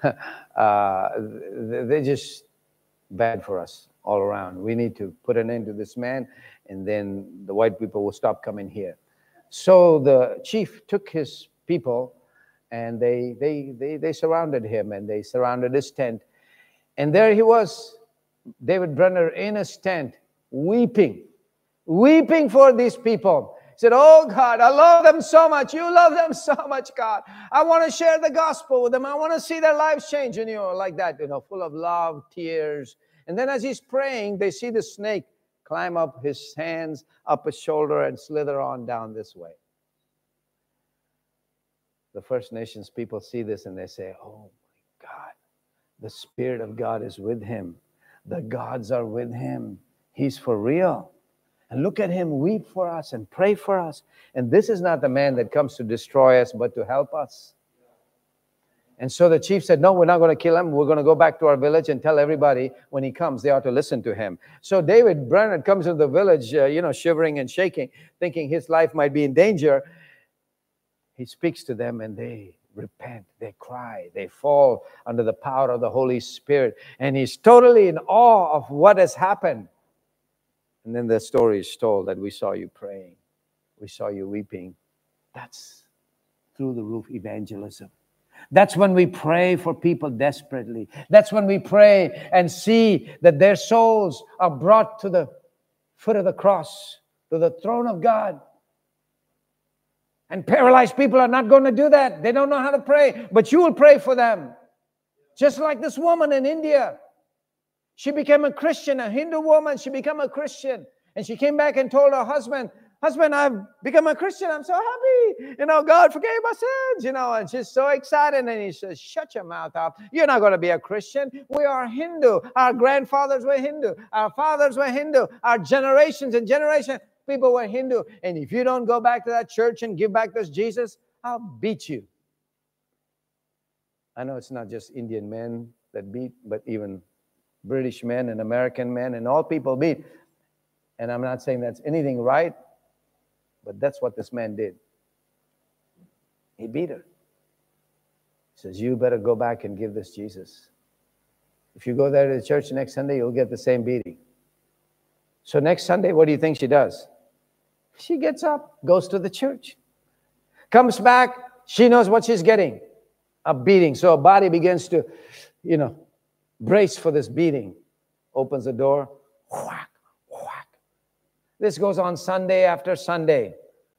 S1: They're just bad for us all around. We need to put an end to this man and then the white people will stop coming here. So the chief took his people and they surrounded him and they surrounded his tent. And there he was, David Brainerd, in his tent, weeping for these people. He said, oh God, I love them so much. You love them so much, God. I want to share the gospel with them. I want to see their lives change. And like that, full of love, tears. And then as he's praying, they see the snake climb up his hands, up his shoulder, and slither on down this way. The First Nations people see this and they say, oh my God. The Spirit of God is with him. The gods are with him. He's for real. And look at him weep for us and pray for us. And this is not the man that comes to destroy us, but to help us. And so the chief said, no, we're not going to kill him. We're going to go back to our village and tell everybody when he comes, they ought to listen to him. So David Brainerd comes to the village, shivering and shaking, thinking his life might be in danger. He speaks to them and they repent, they cry, they fall under the power of the Holy Spirit. And he's totally in awe of what has happened. And then the story is told that we saw you praying. We saw you weeping. That's through the roof evangelism. That's when we pray for people desperately. That's when we pray and see that their souls are brought to the foot of the cross, to the throne of God. And paralyzed people are not going to do that. They don't know how to pray. But you will pray for them. Just like this woman in India. She became a Christian, a Hindu woman. She became a Christian. And she came back and told her husband, husband, I've become a Christian. I'm so happy. God forgave my sins, and she's so excited. And he says, shut your mouth up. You're not going to be a Christian. We are Hindu. Our grandfathers were Hindu. Our fathers were Hindu. Our generations and generations, people were Hindu. And if you don't go back to that church and give back this Jesus, I'll beat you. I know it's not just Indian men that beat, but even British men and American men and all people beat. And I'm not saying that's anything right, but that's what this man did. He beat her. He says, you better go back and give this Jesus. If you go there to the church next Sunday, you'll get the same beating. So next Sunday, what do you think she does? She gets up, goes to the church, comes back. She knows what she's getting, a beating. So her body begins to, brace for this beating. Opens the door, whack, whack. This goes on Sunday after Sunday.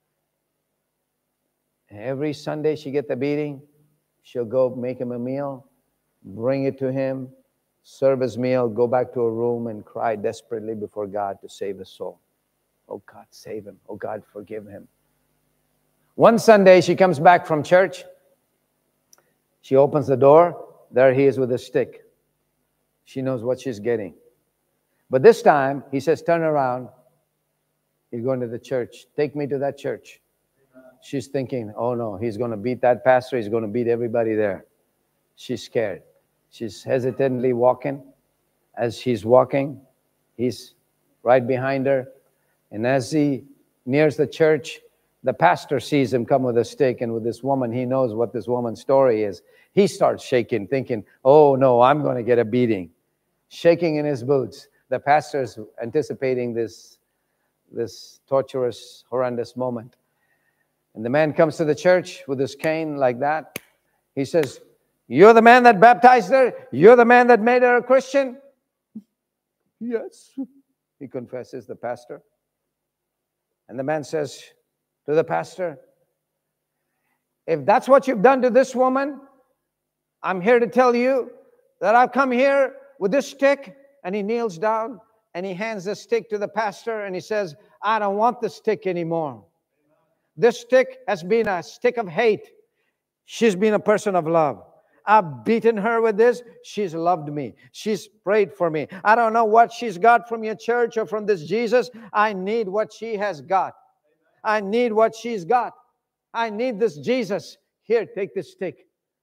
S1: And every Sunday she gets the beating. She'll go make him a meal, bring it to him, serve his meal, go back to her room and cry desperately before God to save his soul. Oh God, save him. Oh God, forgive him. One Sunday she comes back from church. She opens the door. There he is with a stick. She knows what she's getting. But this time, he says, turn around. You're going to the church. Take me to that church. She's thinking, oh no, he's going to beat that pastor. He's going to beat everybody there. She's scared. She's hesitantly walking. As she's walking, he's right behind her. And as he nears the church, the pastor sees him come with a stick, and with this woman, he knows what this woman's story is. He starts shaking, thinking, oh no, I'm going to get a beating. Shaking in his boots. The pastor's anticipating this torturous, horrendous moment. And the man comes to the church with his cane like that. He says, you're the man that baptized her? You're the man that made her a Christian? Yes, he confesses, the pastor. And the man says to the pastor, if that's what you've done to this woman, I'm here to tell you that I've come here with this stick. And he kneels down and he hands the stick to the pastor and he says, I don't want the stick anymore. This stick has been a stick of hate. She's been a person of love. I've beaten her with this. She's loved me. She's prayed for me. I don't know what she's got from your church or from this Jesus. I need what she has got. I need what she's got. I need this Jesus. Here, take this stick.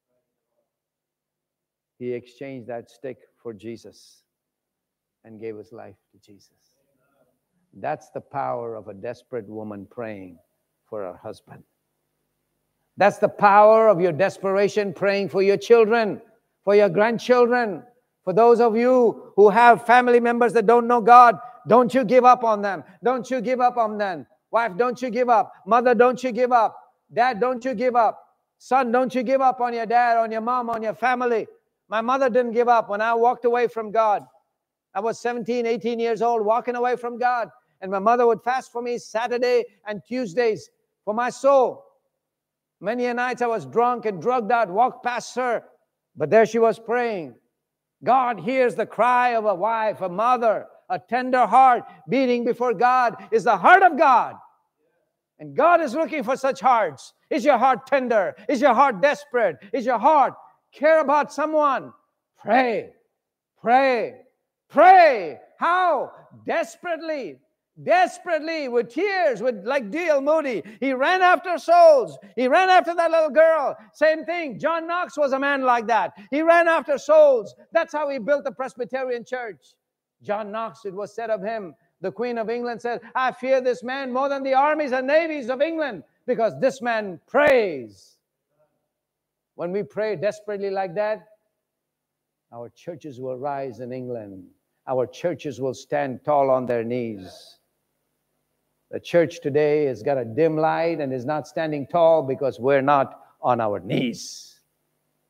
S1: He exchanged that stick for Jesus and gave his life to Jesus. That's the power of a desperate woman praying for her husband. That's the power of your desperation praying for your children, for your grandchildren. For those of you who have family members that don't know God, don't you give up on them. Don't you give up on them. Wife, don't you give up. Mother, don't you give up. Dad, don't you give up. Son, don't you give up on your dad, on your mom, on your family. My mother didn't give up when I walked away from God. I was 17, 18 years old, walking away from God. And my mother would fast for me Saturday and Tuesdays for my soul. Many a nights I was drunk and drugged out, walked past her. But there she was praying. God hears the cry of a wife, a mother, a tender heart beating before God is the heart of God. And God is looking for such hearts. Is your heart tender? Is your heart desperate? Is your heart care about someone? Pray. Pray. Pray. How? Desperately. Desperately, with tears, like D.L. Moody. He ran after souls. He ran after that little girl. Same thing. John Knox was a man like that. He ran after souls. That's how he built the Presbyterian Church. John Knox, it was said of him, the Queen of England said, I fear this man more than the armies and navies of England, because this man prays. When we pray desperately like that, our churches will rise in England. Our churches will stand tall on their knees. The church today has got a dim light and is not standing tall because we're not on our knees.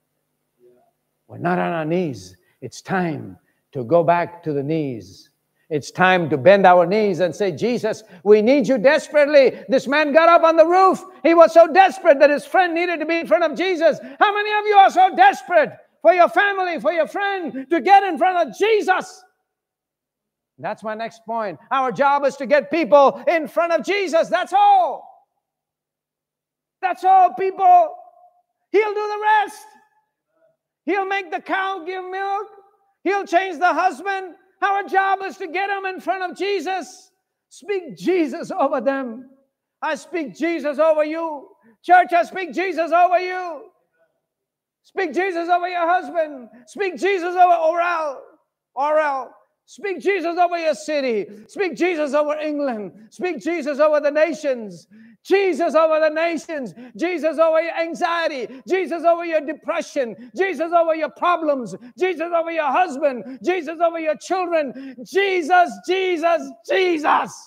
S1: We're not on our knees. It's time to go back to the knees. It's time to bend our knees and say, Jesus, we need you desperately. This man got up on the roof. He was so desperate that his friend needed to be in front of Jesus. How many of you are so desperate for your family, for your friend to get in front of Jesus? That's my next point. Our job is to get people in front of Jesus. That's all. That's all, people. He'll do the rest. He'll make the cow give milk. He'll change the husband. Our job is to get them in front of Jesus. Speak Jesus over them. I speak Jesus over you. Church, I speak Jesus over you. Speak Jesus over your husband. Speak Jesus over Oral. Speak Jesus over your city. Speak Jesus over England. Speak Jesus over the nations. Jesus over the nations. Jesus over your anxiety. Jesus over your depression. Jesus over your problems. Jesus over your husband. Jesus over your children. Jesus, Jesus, Jesus.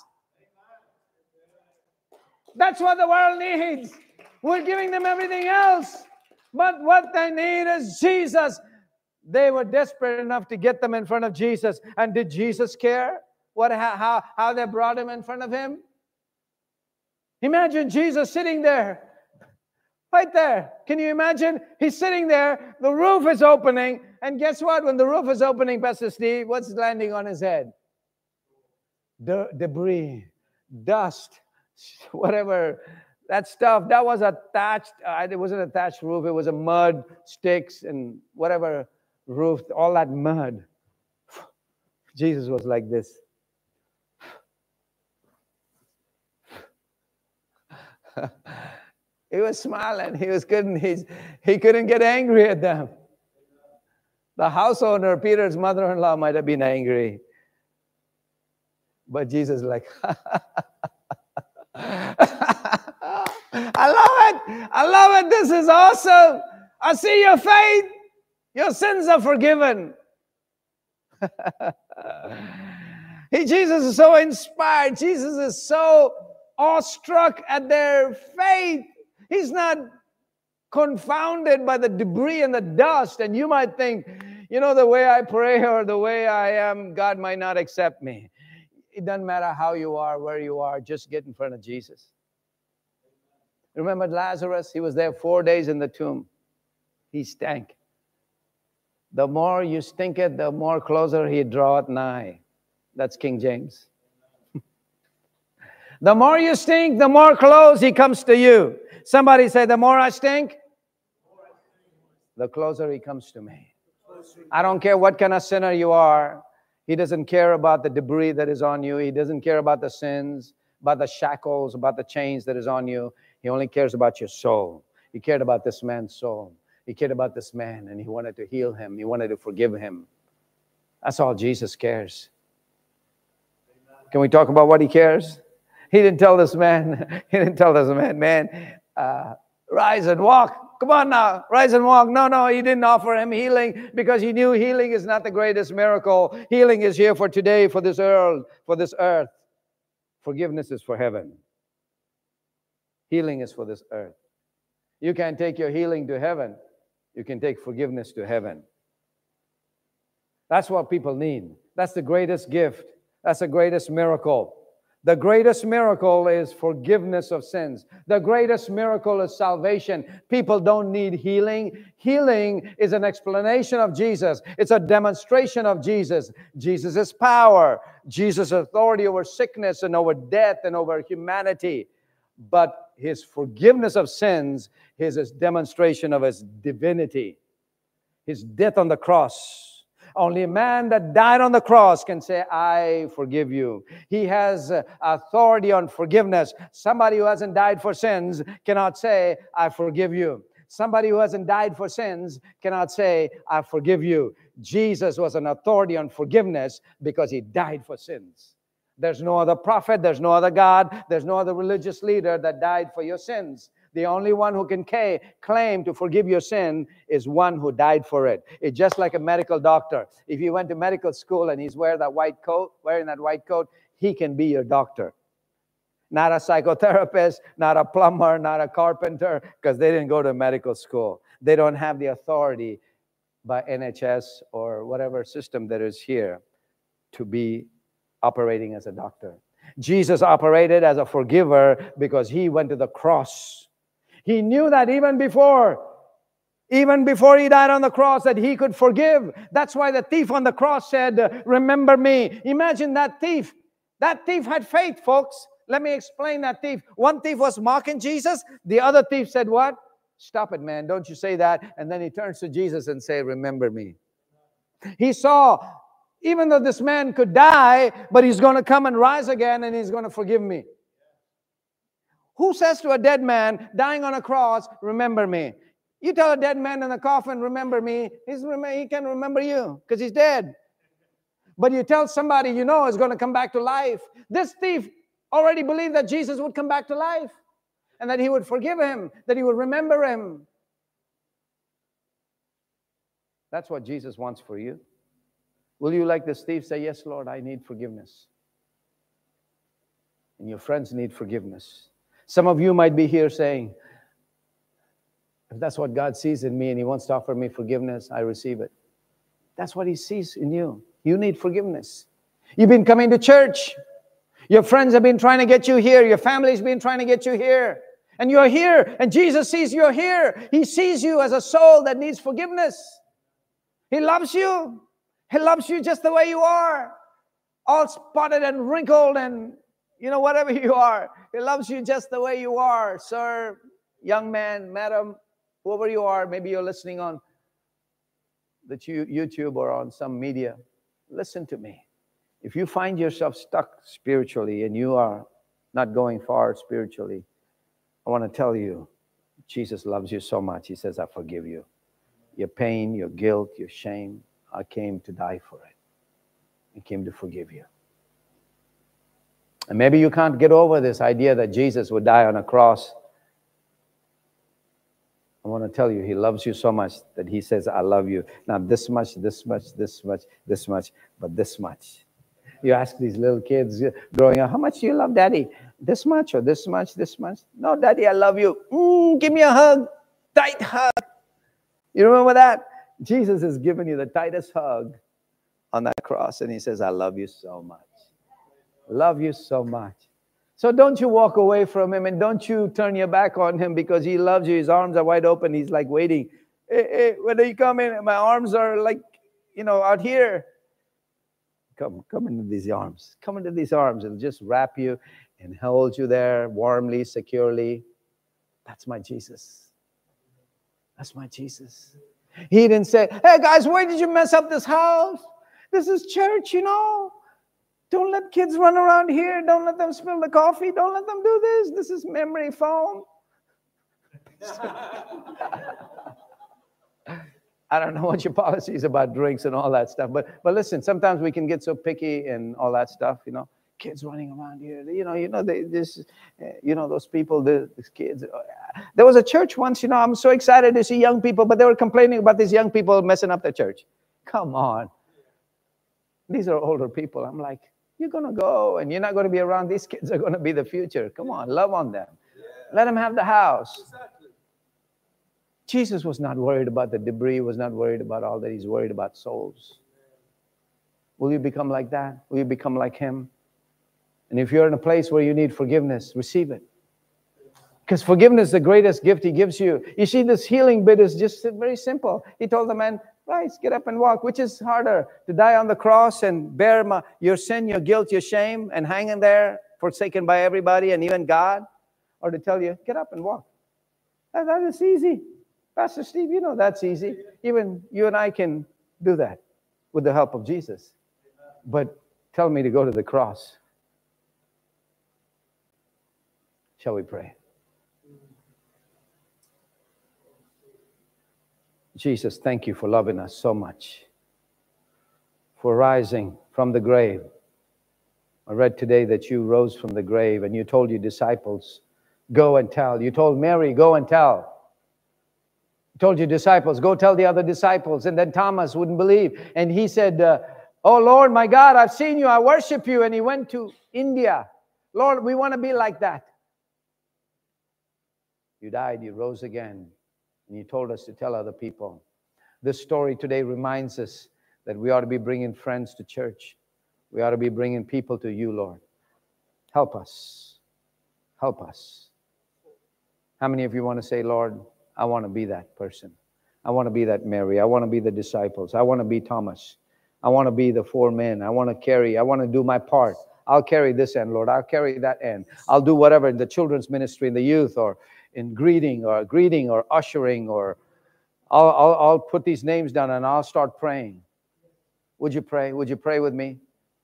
S1: That's what the world needs. We're giving them everything else. But what they need is Jesus. They were desperate enough to get them in front of Jesus. And did Jesus care how they brought him in front of him? Imagine Jesus sitting there, right there. Can you imagine? He's sitting there, the roof is opening, and guess what? When the roof is opening, Pastor Steve, what's landing on his head? Debris, dust, whatever. That stuff, that was attached. It wasn't a thatched roof. It was a mud, sticks, and whatever roof, all that mud. Jesus was like this. He was smiling. He couldn't get angry at them. The house owner, Peter's mother-in-law, might have been angry. But Jesus like, I love it. This is awesome. I see your faith. Your sins are forgiven. Jesus is so inspired. Jesus is so awestruck at their faith. He's not confounded by the debris and the dust. And you might think, the way I pray or the way I am, God might not accept me. It doesn't matter how you are, where you are, just get in front of Jesus. Remember Lazarus? He was there 4 days in the tomb. He stank. The more you stink it, the more closer he draweth nigh. That's King James. The more you stink, the more close he comes to you. Somebody say, the more I stink, the closer he comes to me. I don't care what kind of sinner you are. He doesn't care about the debris that is on you. He doesn't care about the sins, about the shackles, about the chains that is on you. He only cares about your soul. He cared about this man's soul. He cared about this man, and he wanted to heal him. He wanted to forgive him. That's all Jesus cares. Can we talk about what he cares? He didn't tell this man, man, rise and walk. Come on now, rise and walk. No, he didn't offer him healing because he knew healing is not the greatest miracle. Healing is here for today, for this earth. Forgiveness is for heaven. Healing is for this earth. You can't take your healing to heaven. You can take forgiveness to heaven. That's what people need. That's the greatest gift. That's the greatest miracle. The greatest miracle is forgiveness of sins. The greatest miracle is salvation. People don't need healing. Healing is an explanation of Jesus. It's a demonstration of Jesus. Jesus' power, Jesus' authority over sickness and over death and over humanity. But his forgiveness of sins is his demonstration of his divinity. His death on the cross. Only a man that died on the cross can say, I forgive you. He has authority on forgiveness. Somebody who hasn't died for sins cannot say, I forgive you. Somebody who hasn't died for sins cannot say, I forgive you. Jesus was an authority on forgiveness because he died for sins. There's no other prophet, there's no other God, there's no other religious leader that died for your sins. The only one who can claim to forgive your sin is one who died for it. It's just like a medical doctor. If you went to medical school and he's wearing that white coat, he can be your doctor. Not a psychotherapist, not a plumber, not a carpenter, because they didn't go to medical school. They don't have the authority by NHS or whatever system that is here to be operating as a doctor. Jesus operated as a forgiver because he went to the cross. He knew that even before he died on the cross, that he could forgive. That's why the thief on the cross said, remember me. Imagine that thief. That thief had faith, folks. Let me explain that thief. One thief was mocking Jesus. The other thief said what? Stop it, man. Don't you say that. And then he turns to Jesus and say, remember me. He saw, even though this man could die, but he's going to come and rise again and he's going to forgive me. Who says to a dead man dying on a cross, remember me? You tell a dead man in the coffin, remember me, he can remember you because he's dead. But you tell somebody you know is going to come back to life. This thief already believed that Jesus would come back to life and that he would forgive him, that he would remember him. That's what Jesus wants for you. Will you, like this thief, say, yes, Lord, I need forgiveness? And your friends need forgiveness. Some of you might be here saying, if that's what God sees in me and he wants to offer me forgiveness, I receive it. That's what he sees in you. You need forgiveness. You've been coming to church. Your friends have been trying to get you here. Your family's been trying to get you here. And you're here, and Jesus sees you're here. He sees you as a soul that needs forgiveness. He loves you. He loves you just the way you are. All spotted and wrinkled and, whatever you are. He loves you just the way you are, sir, young man, madam, whoever you are. Maybe you're listening on the YouTube or on some media. Listen to me. If you find yourself stuck spiritually and you are not going far spiritually, I want to tell you, Jesus loves you so much. He says, I forgive you. Your pain, your guilt, your shame, I came to die for it. I came to forgive you. And maybe you can't get over this idea that Jesus would die on a cross. I want to tell you, he loves you so much that he says, I love you. Not this much, this much, this much, this much, but this much. You ask these little kids growing up, how much do you love Daddy? This much or this much, this much? No, Daddy, I love you. Give me a hug, tight hug. You remember that? Jesus has given you the tightest hug on that cross, and he says, I love you so much. Love you so much. So don't you walk away from him, and don't you turn your back on him because he loves you. His arms are wide open. He's like waiting. Hey, when are you coming? My arms are like, out here. Come into these arms. Come into these arms. It'll just wrap you and hold you there warmly, securely. That's my Jesus. That's my Jesus. He didn't say, hey guys, why did you mess up this house? This is church, Don't let kids run around here. Don't let them spill the coffee. Don't let them do this. This is memory foam. I don't know what your policy is about drinks and all that stuff. But listen, sometimes we can get so picky and all that stuff, Kids running around here. Those people, these kids. There was a church once, I'm so excited to see young people, but they were complaining about these young people messing up the church. Come on. These are older people. I'm like, you're going to go and you're not going to be around. These kids are going to be the future. Come on, love on them. Yeah. Let them have the house. Exactly. Jesus was not worried about the debris, was not worried about all that. He's worried about souls. Will you become like that? Will you become like him? And if you're in a place where you need forgiveness, receive it. Because forgiveness is the greatest gift he gives you. You see, this healing bit is just very simple. He told the man, rise, get up and walk. Which is harder, to die on the cross and bear your sin, your guilt, your shame, and hang in there, forsaken by everybody and even God? Or to tell you, get up and walk. That is easy. Pastor Steve, that's easy. Even you and I can do that with the help of Jesus. But tell me to go to the cross. Shall we pray? Jesus, thank you for loving us so much, for rising from the grave. I read today that you rose from the grave and you told your disciples, go and tell. You told Mary, go and tell. You told your disciples, go tell the other disciples. And then Thomas wouldn't believe. And he said, oh Lord, my God, I've seen you, I worship you. And he went to India. Lord, we want to be like that. You died, you rose again. And you told us to tell other people. This story today reminds us that we ought to be bringing friends to church. We ought to be bringing people to you, Lord. Help us. Help us. How many of you want to say, Lord, I want to be that person. I want to be that Mary. I want to be the disciples. I want to be Thomas. I want to be the 4 men. I want to do my part. I'll carry this end, Lord. I'll carry that end. I'll do whatever in the children's ministry, in the youth, or in greeting or ushering, or I'll put these names down and I'll start praying. Would you pray? Would you pray with me?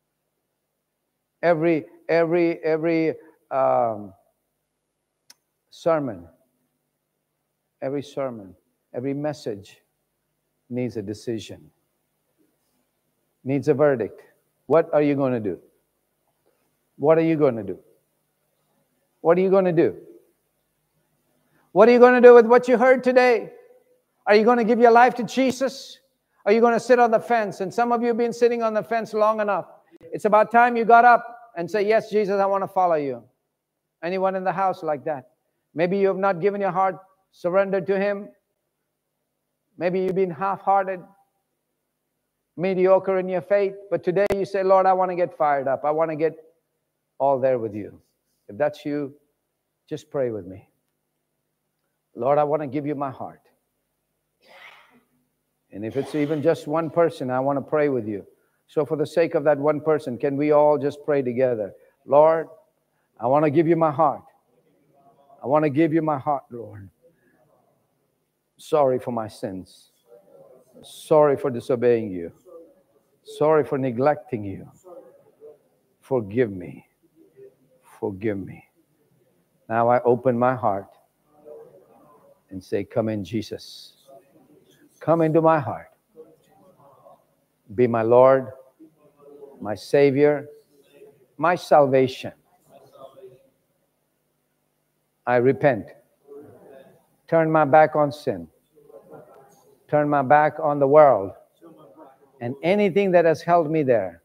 S1: Every sermon, every message needs a decision, needs a verdict. What are you going to do? What are you going to do? What are you going to do? What are you going to do with what you heard today? Are you going to give your life to Jesus? Are you going to sit on the fence? And some of you have been sitting on the fence long enough. It's about time you got up and say, yes, Jesus, I want to follow you. Anyone in the house like that? Maybe you have not given your heart, surrendered to Him. Maybe you've been half-hearted, mediocre in your faith. But today you say, Lord, I want to get fired up. I want to get all there with you. If that's you, just pray with me. Lord, I want to give you my heart. And if it's even just one person, I want to pray with you. So for the sake of that one person, can we all just pray together? Lord, I want to give you my heart. I want to give you my heart, Lord. Sorry for my sins. Sorry for disobeying you. Sorry for neglecting you. Forgive me. Forgive me. Now I open my heart and say, come in, Jesus. Come into my heart. Be my Lord, my Savior, my salvation. I repent. Turn my back on sin. Turn my back on the world. And anything that has held me there.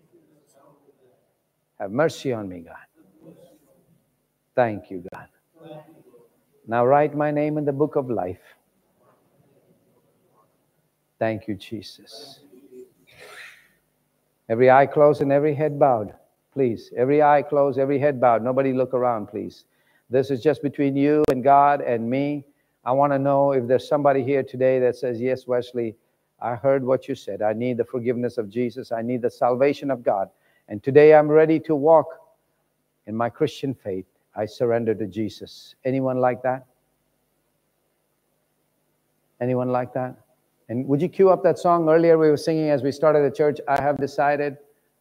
S1: Have mercy on me, God. Thank you, God. Now write my name in the book of life. Thank you, Jesus. Every eye closed and every head bowed. Please, every eye closed, every head bowed. Nobody look around, please. This is just between you and God and me. I want to know if there's somebody here today that says, yes, Wesley, I heard what you said. I need the forgiveness of Jesus. I need the salvation of God. And today I'm ready to walk in my Christian faith. I surrender to Jesus. Anyone like that? Anyone like that? And would you cue up that song earlier we were singing as we started the church? I have decided.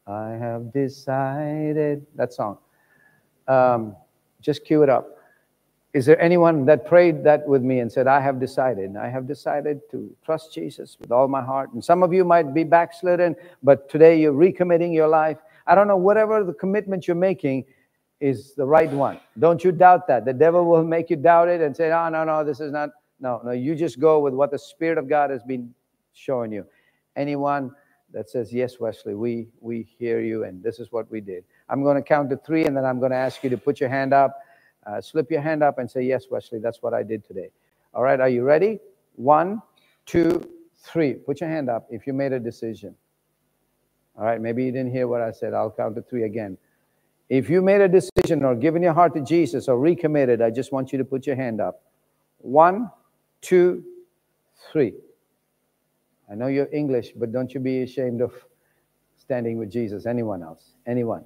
S1: That song. Just cue it up. Is there anyone that prayed that with me and said, I have decided to trust Jesus with all my heart? And some of you might be backslidden, but today you're recommitting your life. I don't know, whatever the commitment you're making is the right one. Don't you doubt that. The devil will make you doubt it and say, oh, no, this is not. No, you just go with what the Spirit of God has been showing you. Anyone that says, yes, Wesley, we hear you, and this is what we did. I'm going to count to 3, and then I'm going to ask you to put your hand up, slip your hand up and say, yes, Wesley, that's what I did today. All right, are you ready? 1, 2, 3. Put your hand up if you made a decision. All right, maybe you didn't hear what I said. I'll count to 3 again. If you made a decision or given your heart to Jesus or recommitted, I just want you to put your hand up. 1, 2, 3. I know you're English, but don't you be ashamed of standing with Jesus. Anyone else? Anyone?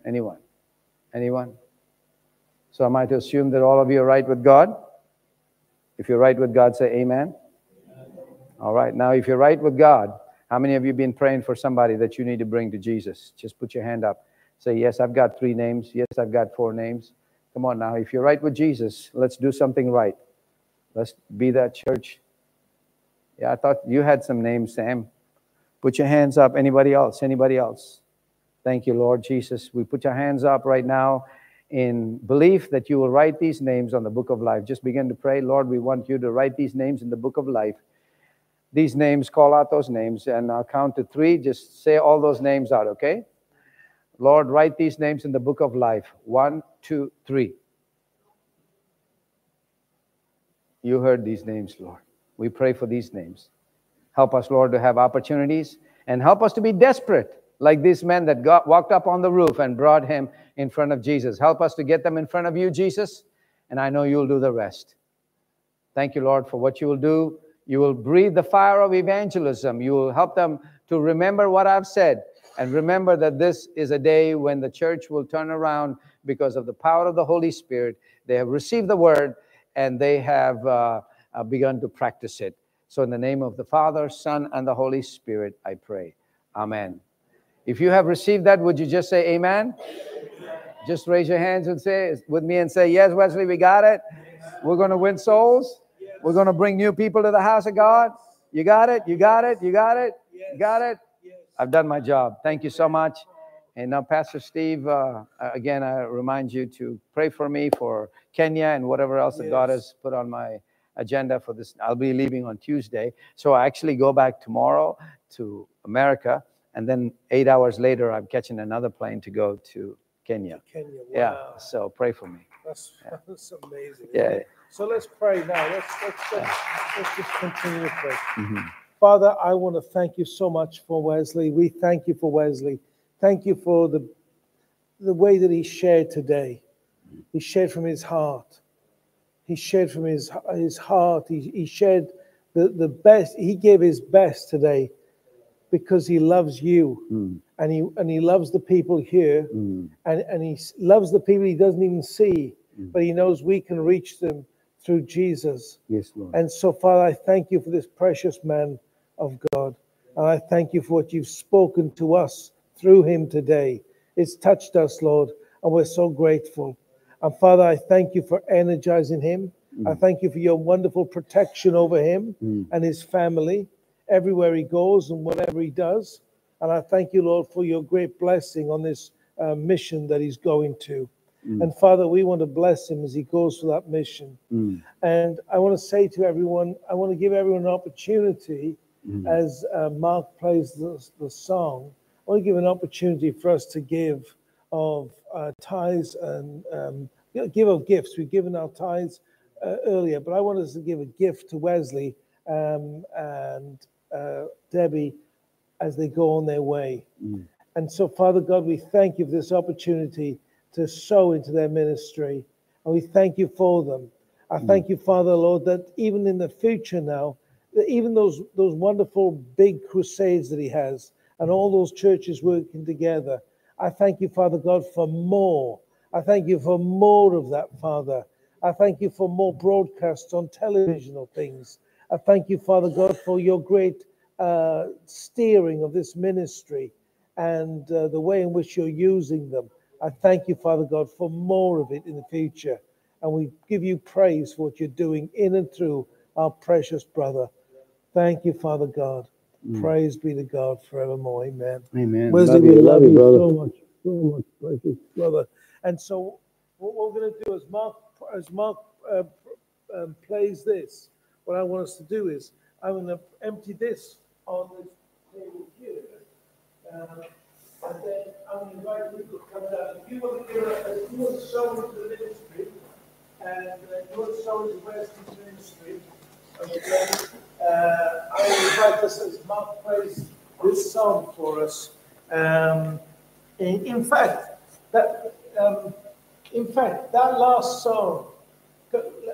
S1: So am I to assume that all of you are right with God? If you're right with God, say amen. All right. Now, if you're right with God, how many of you have been praying for somebody that you need to bring to Jesus? Just put your hand up. Say, yes, I've got 3 names. Yes, I've got 4 names. Come on now. If you're right with Jesus, let's do something right. Let's be that church. Yeah, I thought you had some names, Sam. Put your hands up. Anybody else? Thank you, Lord Jesus. We put your hands up right now in belief that you will write these names on the book of life. Just begin to pray. Lord, we want you to write these names in the book of life. These names, call out those names, and I'll count to 3. Just say all those names out, okay? Lord, write these names in the book of life. 1, 2, 3. You heard these names, Lord. We pray for these names. Help us, Lord, to have opportunities, and help us to be desperate like these men that walked up on the roof and brought him in front of Jesus. Help us to get them in front of you, Jesus, and I know you'll do the rest. Thank you, Lord, for what you will do. You will breathe the fire of evangelism. You will help them to remember what I've said, and remember that this is a day when the church will turn around because of the power of the Holy Spirit. They have received the word, and they have begun to practice it. So in the name of the Father, Son, and the Holy Spirit, I pray. Amen. If you have received that, would you just say amen? Just raise your hands and say with me and say, yes, Wesley, we got it. We're going to win souls. We're going to bring new people to the house of God. You got it? You got it? You got it? You got it? I've done my job. Thank you so much. And now, Pastor Steve, again, I remind you to pray for me for Kenya and whatever else that God has put on my agenda for this. I'll be leaving on Tuesday. So I actually go back tomorrow to America. And then 8 hours later, I'm catching another plane to go to Kenya.
S2: Kenya, wow.
S1: Yeah, so pray for me.
S2: That's amazing.
S1: Yeah.
S2: So let's pray now. Let's just continue to pray. Mm-hmm. Father, I want to thank you so much for Wesley. We thank you for Wesley. Thank you for the way that he shared today. He shared from his heart. He shared from his heart. He shared the best. He gave his best today because he loves you. And he loves the people here. And he loves the people he doesn't even see. But he knows we can reach them through Jesus.
S1: Yes, Lord.
S2: And so, Father, I thank you for this precious man of God. And I thank you for what you've spoken to us through him today. It's touched us, Lord, and we're so grateful. And Father, I thank you for energizing him. I thank you for your wonderful protection over him and his family, everywhere he goes and whatever he does. And I thank you, Lord, for your great blessing on this mission that he's going to. And Father, we want to bless him as he goes for that mission. And I want to say to everyone, I want to give everyone an opportunity as Mark plays the song. I want to give an opportunity for us to give of tithes and give of gifts. We've given our tithes earlier, but I want us to give a gift to Wesley and Debbie as they go on their way. And so, Father God, we thank you for this opportunity to sow into their ministry. And we thank you for them. I thank you, Father, Lord, that even in the future now, that even those wonderful big crusades that he has and all those churches working together, I thank you, Father God, for more. I thank you for more of that, Father. I thank you for more broadcasts on television or things. I thank you, Father God, for your great steering of this ministry and the way in which you're using them. I thank you, Father God, for more of it in the future. And we give you praise for what you're doing in and through our precious brother. Thank you, Father God. Praise be to God forevermore. Amen.
S1: Amen.
S2: Wesley, we love you so much, precious brother. And so what we're going to do as Mark plays this, what I want us to do is I'm going to empty this on this table here. And then I'm going to invite people to come down. If you want to sow into the ministry, and you want to sow into Wesley's ministry, okay, I will invite us as Mark plays this song for us. In fact, that last song,